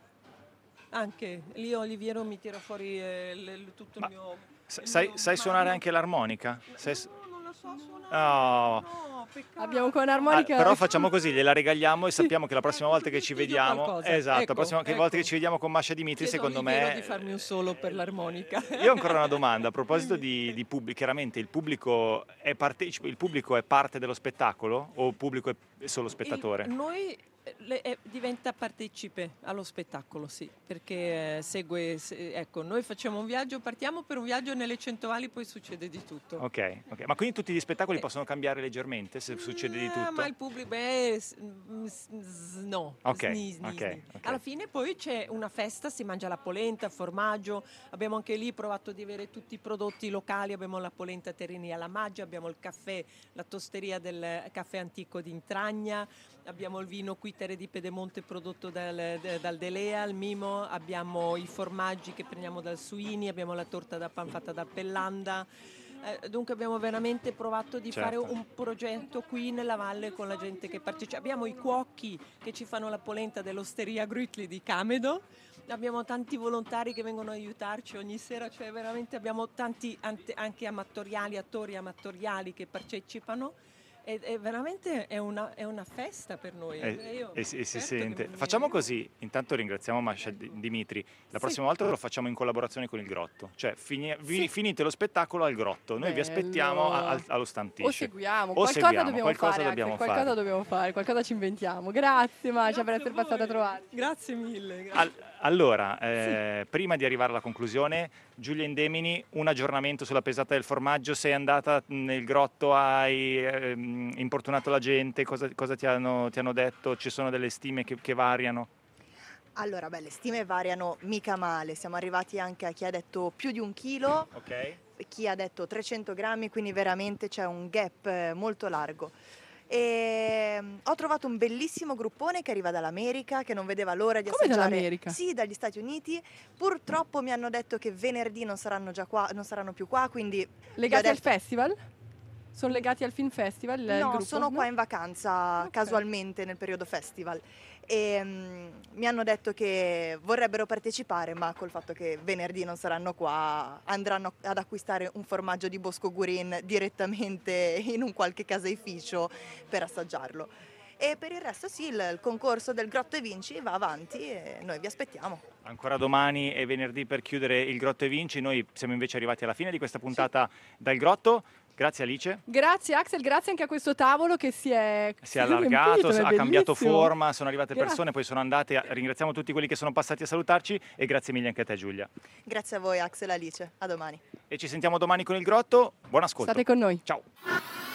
anche lì Oliviero mi tira fuori eh, l- tutto il mio... S- sai, mio sai suonare mano. anche l'armonica? Sai s- Non lo so suonare. Oh. Abbiamo qua Ah, un'armonica. però facciamo così, gliela regaliamo e sappiamo che la prossima volta che ci vediamo, qualcosa. esatto, Ecco, la prossima che ecco. volta che ci vediamo con Masha Dimitri, Chiedo a secondo Oliviero me di farmi un solo per l'armonica. Io ho ancora una domanda a proposito di, di pubblico. Chiaramente il pubblico è partecipe, il pubblico è parte dello spettacolo o il pubblico è solo spettatore? Il- noi eh, le- eh, diventa partecipe allo spettacolo, sì, perché eh, segue, se- ecco, noi facciamo un viaggio, partiamo per un viaggio nelle Centovalli, poi succede di tutto. Ok, ok. Ma quindi tutti gli spettacoli possono cambiare leggermente se succede di Ah, tutto? ma il pubblico, beh, s- mm, s- s- no, Ok, sni, sni, ok, sni. ok. Alla fine poi c'è una festa, si mangia la polenta, il formaggio, abbiamo anche lì provato di avere tutti i prodotti locali, abbiamo la polenta Terrini alla Maggia, abbiamo il caffè, la tosteria del caffè antico di Intragna, abbiamo il vino Quitere di Pedemonte prodotto dal, de- dal Delea, il Mimo, abbiamo i formaggi che prendiamo dal Suini, abbiamo la torta da pan fatta da Pellanda. Eh, dunque abbiamo veramente provato di Certo. fare un progetto qui nella valle con la gente che partecipa. Abbiamo i cuochi che ci fanno la polenta dell'osteria Grütli di Camedo, abbiamo tanti volontari che vengono a aiutarci ogni sera, cioè veramente abbiamo tanti ante- anche amatoriali, attori amatoriali che partecipano. E, e veramente è una, è una festa per noi. E, Eh, io- e si, e si certo che sente. mi- Facciamo così, intanto ringraziamo Masha Di- Dimitri. La prossima volta lo facciamo in collaborazione con il Grotto. Cioè, fini- vi- finite lo spettacolo al Grotto. Noi vi Bello. aspettiamo a- al- allo Stantisce. O seguiamo, O qualcosa seguiamo, dobbiamo qualcosa fare, dobbiamo anche, qualcosa fare. dobbiamo fare, qualcosa ci inventiamo. Grazie Masha per essere passata a trovare. Grazie mille. grazie. Al- allora, eh, prima di arrivare alla conclusione, Giulia Indemini, un aggiornamento sulla pesata del formaggio. Sei andata nel grotto, hai ehm, importunato la gente, cosa, cosa ti, hanno, ti hanno detto? Ci sono delle stime che, che variano? Allora, beh, le stime variano mica male, siamo arrivati anche a chi ha detto più di un chilo, Ok. chi ha detto trecento grammi, quindi veramente c'è un gap eh, molto largo. E mm, ho trovato un bellissimo gruppone che arriva dall'America, che non vedeva l'ora di Come assaggiare. dall'America? Sì, dagli Stati Uniti. Purtroppo mi hanno detto che venerdì non saranno già qua, non saranno più qua, quindi Legati gli ho al detto- festival? Sono legati al film festival? il No, gruppo? sono No? qua in vacanza casualmente nel periodo festival e mm, mi hanno detto che vorrebbero partecipare, ma col fatto che venerdì non saranno qua andranno ad acquistare un formaggio di Bosco Gurin direttamente in un qualche caseificio per assaggiarlo. E per il resto sì, il, il concorso del Grotto e Vinci va avanti e noi vi aspettiamo. Ancora domani e venerdì per chiudere il Grotto e Vinci. Noi siamo invece arrivati alla fine di questa puntata dal Grotto. Grazie Alice. Grazie Axel, grazie anche a questo tavolo che si è, Si è allargato, riempito, è ha cambiato bellissimo. forma, sono arrivate Grazie. persone, poi sono andate. Ringraziamo tutti quelli che sono passati a salutarci e grazie mille anche a te Giulia. Grazie a voi Axel e Alice, a domani. E ci sentiamo domani con il Grotto. Buon ascolto. State con noi. Ciao.